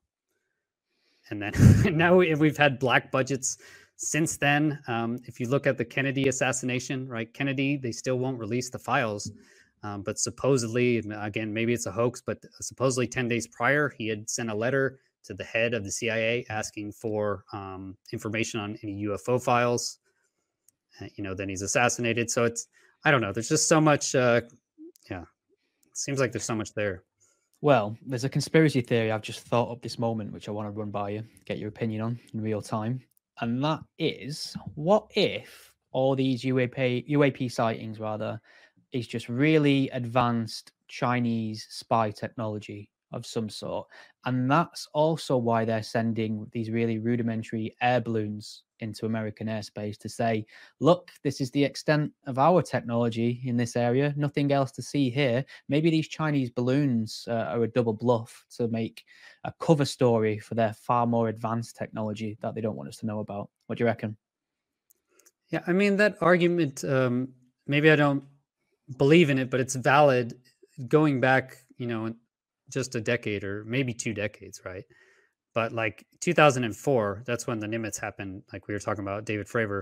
And then now we, we've had black budgets since then. Um, if you look at the Kennedy assassination, right? Kennedy, they still won't release the files. Um, but supposedly, again, maybe it's a hoax, but supposedly ten days prior, he had sent a letter to the head of the C I A asking for um, information on any U F O files. Uh, you know, then he's assassinated. So it's, I don't know. There's just so much. Uh, yeah, it seems like there's so much there. Well, there's a conspiracy theory I've just thought of this moment, which I want to run by you, get your opinion on in real time. And that is, what if all these U A P, U A P sightings, rather, is just really advanced Chinese spy technology of some sort? And that's also why they're sending these really rudimentary air balloons into American airspace to say, look, this is the extent of our technology in this area. Nothing else to see here. Maybe these Chinese balloons uh, are a double bluff to make a cover story for their far more advanced technology that they don't want us to know about. What do you reckon? Yeah, I mean, that argument, um, maybe I don't believe in it, but it's valid going back, you know, just a decade or maybe two decades, right? But like two thousand four, that's when the Nimitz happened. Like we were talking about David Fravor.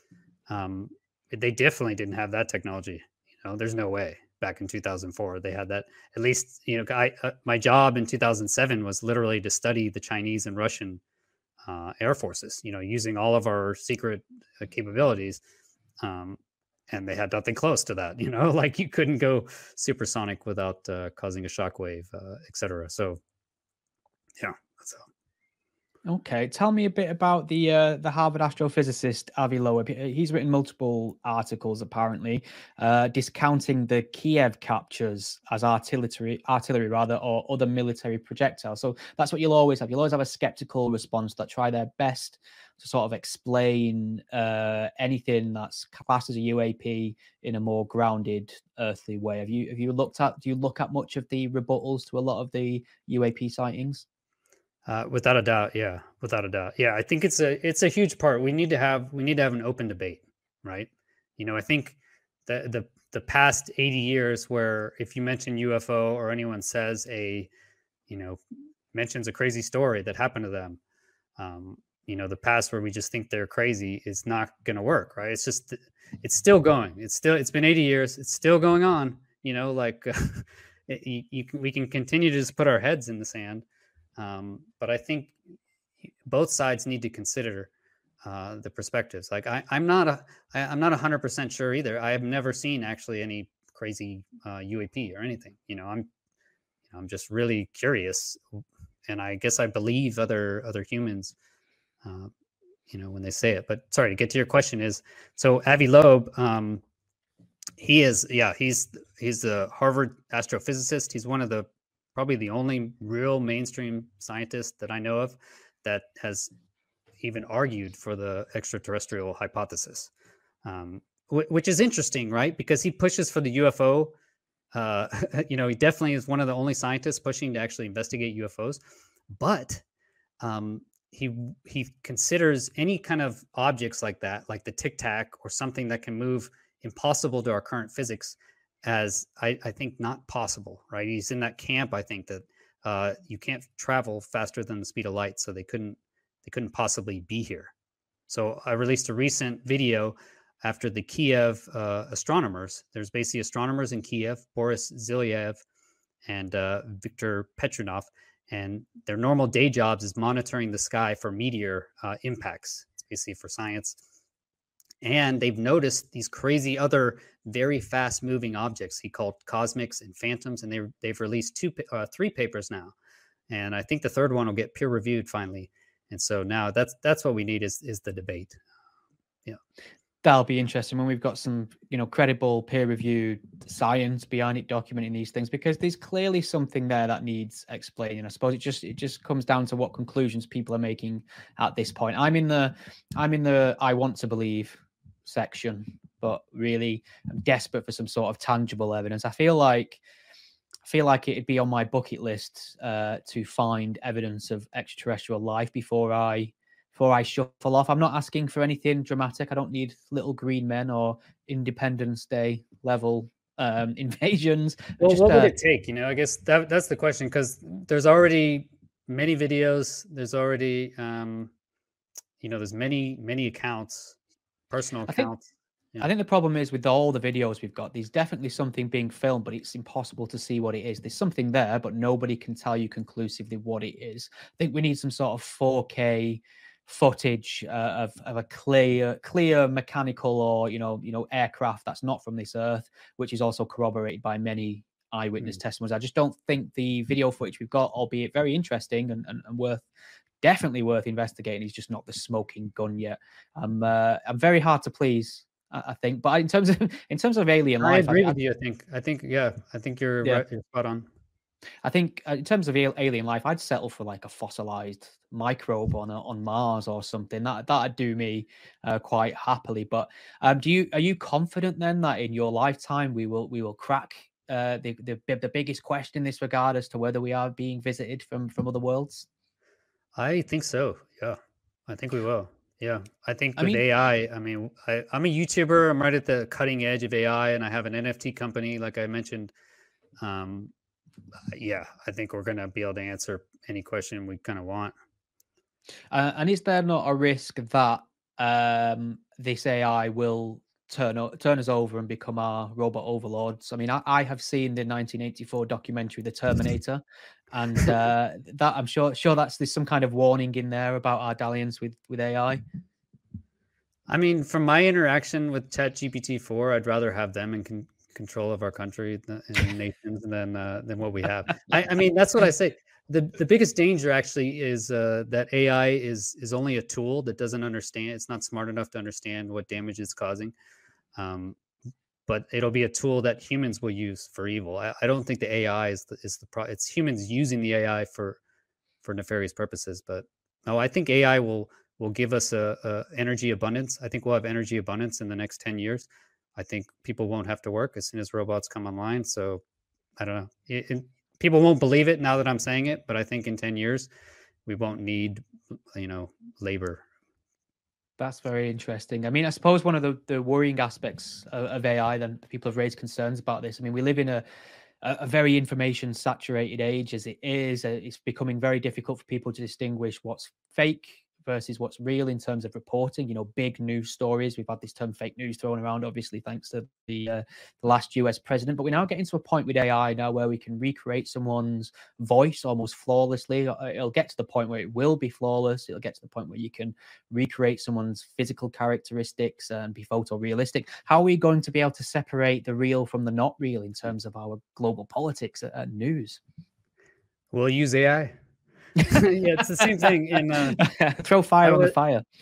Um, they definitely didn't have that technology. You know, there's no way back in two thousand four they had that. At least, you know, I, uh, my job in two thousand seven was literally to study the Chinese and Russian uh, air forces, you know, using all of our secret uh, capabilities. Um, and they had nothing close to that, you know, like you couldn't go supersonic without uh, causing a shockwave, uh, et cetera. So, yeah, that's how. Okay, tell me a bit about the uh, the Harvard astrophysicist Avi Loeb. He's written multiple articles, apparently, uh, discounting the Kiev captures as artillery, artillery rather, or other military projectiles. So that's what you'll always have. You'll always have a skeptical response that try their best to sort of explain uh, anything that's classed as a U A P in a more grounded, earthly way. Have you have you looked at? Do you look at much of the rebuttals to a lot of the U A P sightings? Uh, without a doubt, yeah, without a doubt, yeah. I think it's a it's a huge part. We need to have we need to have an open debate, right? You know, I think the the the past eighty years, where if you mention U F O or anyone says a, you know, mentions a crazy story that happened to them, um, you know, the past where we just think they're crazy is not going to work, right? It's just it's still going. It's still it's been eighty years. It's still going on. You know, like it, you, you can, we can continue to just put our heads in the sand. Um, but I think both sides need to consider uh, the perspectives. Like I, I'm not a, I, I'm not a hundred percent sure either. I have never seen actually any crazy uh, U A P or anything. You know, I'm, you know, I'm just really curious, and I guess I believe other other humans. Uh, you know, when they say it. But sorry, to get to your question is so Avi Loeb. Um, He is, yeah, he's he's a Harvard astrophysicist. He's one of the probably the only real mainstream scientist that I know of that has even argued for the extraterrestrial hypothesis, um, wh- which is interesting, right? Because he pushes for the U F O. Uh, you know, he definitely is one of the only scientists pushing to actually investigate U F Os, but um, he he considers any kind of objects like that, like the Tic Tac or something that can move impossible to our current physics, as I, I think not possible. Right? He's in that camp. I think that uh, you can't travel faster than the speed of light, so they couldn't they couldn't possibly be here. So I released a recent video after the Kiev uh, astronomers. There's basically astronomers in Kiev, Boris Zilyev and uh, Viktor Petronov, and their normal day jobs is monitoring the sky for meteor uh, impacts. It's basically for science. And they've noticed these crazy other very fast moving objects he called cosmics and phantoms, and they, they've released two, uh, three papers now. And I think the third one will get peer reviewed finally. And so now that's that's what we need is is the debate. Yeah. That'll be interesting when we've got some, you know, credible peer-reviewed science behind it documenting these things, because there's clearly something there that needs explaining. I suppose it just it just comes down to what conclusions people are making at this point. I'm in the I'm in the I want to believe section, but really I'm desperate for some sort of tangible evidence. I feel like I feel like it'd be on my bucket list uh, to find evidence of extraterrestrial life before I. Before I shuffle off. I'm not asking for anything dramatic. I don't need little green men or Independence Day level um, invasions. Well, just, what would uh, it take? You know, I guess that that's the question, because there's already many videos. There's already, um, you know, there's many, many accounts, personal I think, accounts. Yeah. I think the problem is with all the videos we've got, there's definitely something being filmed, but it's impossible to see what it is. There's something there, but nobody can tell you conclusively what it is. I think we need some sort of four K footage uh, of, of a clear clear mechanical or you know you know aircraft that's not from this earth, which is also corroborated by many eyewitness mm. testimonies. I just don't think the video footage we've got, albeit very interesting and, and, and worth definitely worth investigating, is just not the smoking gun yet. I'm uh, I'm very hard to please, I, I think, but in terms of in terms of alien I life, agree I, with I, you. I think I think yeah, I think you're yeah. right. You're spot on. I think uh, in terms of alien life, I'd settle for like a fossilized microbe on a, on Mars or something. That that'd do me uh, quite happily. But um, do you are you confident then that in your lifetime we will we will crack uh, the the the biggest question in this regard as to whether we are being visited from from other worlds? I think so. Yeah, I think we will. Yeah, I think with I mean, A I, I mean, I, I'm a YouTuber. I'm right at the cutting edge of A I, and I have an N F T company, like I mentioned. Um, yeah, I think we're going to be able to answer any question we kind of want. Uh, and is there not a risk that um, this A I will turn turn us over and become our robot overlords? I mean, I, I have seen the nineteen eighty-four documentary, The Terminator, and uh, that I'm sure sure that's there's some kind of warning in there about our dalliance with with A I. I mean, from my interaction with ChatGPT four, I'd rather have them in con- control of our country and nations than uh, than what we have. I, I mean, that's what I say. The the biggest danger actually is uh, that A I is is only a tool that doesn't understand. It's not smart enough to understand what damage it's causing. Um, but it'll be a tool that humans will use for evil. I, I don't think the A I is the, is the pro. It's humans using the A I for for nefarious purposes. But no, I think A I will will give us a, a energy abundance. I think we'll have energy abundance in the next ten years. I think people won't have to work as soon as robots come online. So I don't know. It, it, people won't believe it now that I'm saying it, but I think in ten years, we won't need, you know, labor. That's very interesting. I mean, I suppose one of the, the worrying aspects of, of A I, then people have raised concerns about this. I mean, we live in a, a very information saturated age as it is. It's becoming very difficult for people to distinguish what's fake versus what's real in terms of reporting. You know, big news stories. We've had this term fake news thrown around, obviously, thanks to the, uh, the last U S president. But we're now getting to a point with A I now where we can recreate someone's voice almost flawlessly. It'll get to the point where it will be flawless. It'll get to the point where you can recreate someone's physical characteristics and be photorealistic. How are we going to be able to separate the real from the not real in terms of our global politics and news? We'll use A I. Yeah, it's the same thing. In uh, throw fire was, on the fire.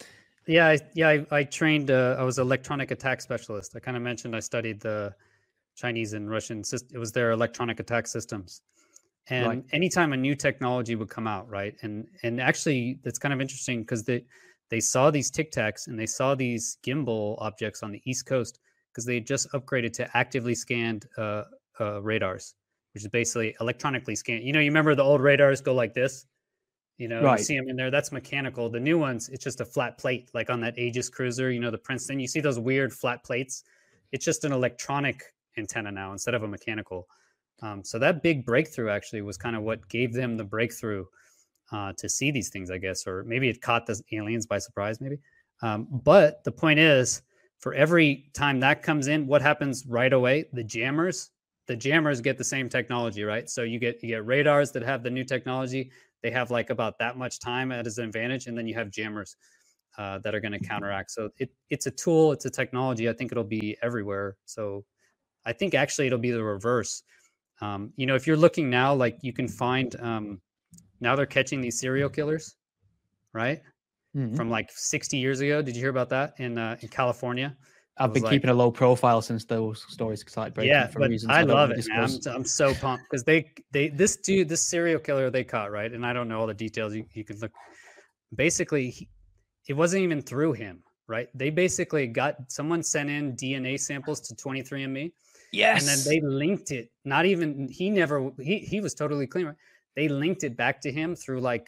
Yeah, I, yeah, I, I trained. Uh, I was an electronic attack specialist. I kind of mentioned I studied the Chinese and Russian system. It was their electronic attack systems. And Right. anytime a new technology would come out, right, and and actually that's kind of interesting because they they saw these Tic Tacs and they saw these gimbal objects on the East Coast because they had just upgraded to actively scanned uh, uh, radars, which is basically electronically scanned. You know, you remember the old radars go like this. You know, you Right. see them in there. That's mechanical. The new ones, it's just a flat plate, like on that Aegis cruiser. You know, the Princeton. You see those weird flat plates. It's just an electronic antenna now instead of a mechanical. Um, so that big breakthrough actually was kind of what gave them the breakthrough uh, to see these things, I guess, or maybe it caught the aliens by surprise, maybe. Um, but the point is, for every time that comes in, what happens right away? The jammers, the jammers get the same technology, right? So you get you get radars that have the new technology. They have like about that much time as an advantage, and then you have jammers uh, that are going to counteract. So it, it's a tool, it's a technology. I think it'll be everywhere. So I think actually it'll be the reverse. Um, you know, if you're looking now, like you can find um, now they're catching these serial killers, right? Mhm. From like sixty years ago. Did you hear about that in uh, in California? I've been like, keeping a low profile since those stories started breaking yeah, for but reasons I, I don't love want it, to man. I'm, discuss. I'm so pumped because they they this dude, this serial killer they caught, right? And I don't know all the details. You, you could look. Basically, he, it wasn't even through him, right? They basically got someone sent in D N A samples to twenty-three and me. Yes. And then they linked it. Not even he never he he was totally clean. Right? They linked it back to him through like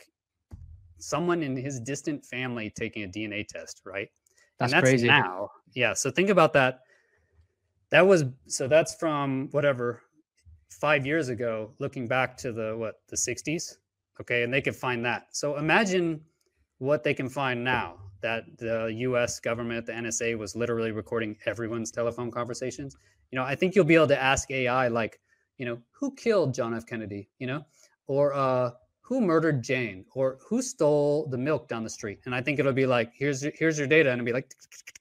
someone in his distant family taking a D N A test, right? That's, and that's crazy. Now, yeah. So think about that. That was so that's from whatever five years ago. Looking back to the what the sixties, okay, and they could find that. So imagine what they can find now that the U S government, the N S A, was literally recording everyone's telephone conversations. You know, I think you'll be able to ask A I like, you know, who killed John F. Kennedy, you know, or uh, who murdered Jane, or who stole the milk down the street. And I think it'll be like, here's here's your data, and it'll be like,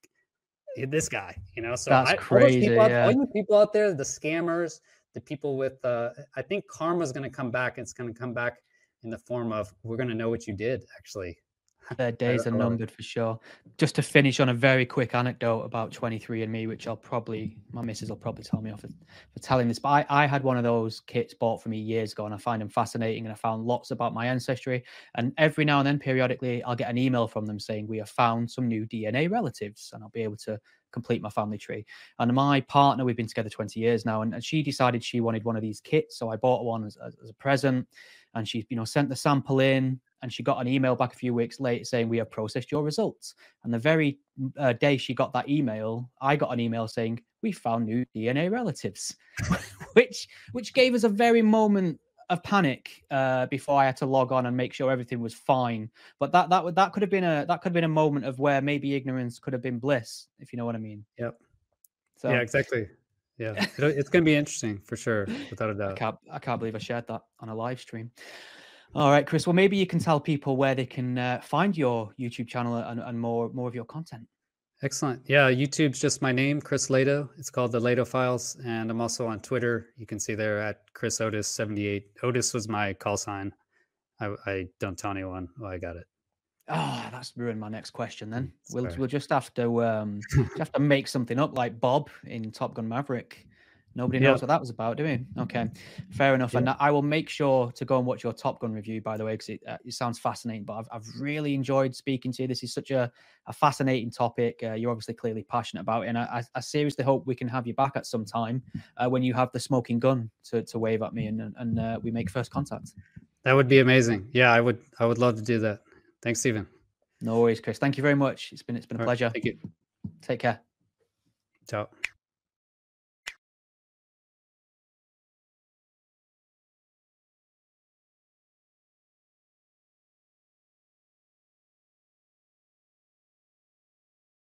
this guy, you know. So That's I, crazy. all, those people out, yeah. all you people out there, the scammers, the people with, uh, I think karma is going to come back. It's going to come back in the form of we're going to know what you did, actually. Their days are numbered for sure. Just to finish on a very quick anecdote about twenty-three and me, which I'll probably, my missus will probably tell me off for, for telling this, but I, I had one of those kits bought for me years ago, and I find them fascinating, and I found lots about my ancestry. And every now and then, periodically, I'll get an email from them saying, we have found some new D N A relatives, and I'll be able to complete my family tree. And my partner, we've been together twenty years now, and, and she decided she wanted one of these kits. So I bought one as, as, as a present, and she, you know, sent the sample in. And she got an email back a few weeks later saying, we have processed your results. And the very uh, day she got that email, I got an email saying, we found new D N A relatives, which which gave us a very moment of panic uh, before I had to log on and make sure everything was fine. But that that that could have been a that could have been a moment of where maybe ignorance could have been bliss, if you know what I mean. Yep. So yeah, exactly. Yeah, it's going to be interesting for sure, without a doubt. I can't I can't believe I shared that on a live stream. All right, Chris. Well, maybe you can tell people where they can uh, find your YouTube channel and, and more more of your content. Excellent. Yeah, YouTube's just my name, Chris Lehto. It's called the Lehto Files, and I'm also on Twitter. You can see there at Chris Otis seventy-eight. Otis was my call sign. I, I don't tell anyone. Oh, I got it. Oh, that's ruined my next question. Then Sorry. we'll we'll just have to um just have to make something up like Bob in Top Gun Maverick. Nobody knows yep. what that was about, do we? Okay, fair enough. Yep. And I will make sure to go and watch your Top Gun review, by the way, because it, uh, it sounds fascinating. But I've, I've really enjoyed speaking to you. This is such a, a fascinating topic. Uh, you're obviously clearly passionate about it. And I, I seriously hope we can have you back at some time uh, when you have the smoking gun to, to wave at me and, and uh, we make first contact. That would be amazing. Yeah, I would I would love to do that. Thanks, Stephen. No worries, Chris. Thank you very much. It's been, it's been a All pleasure. Right, thank you. Take care. Ciao.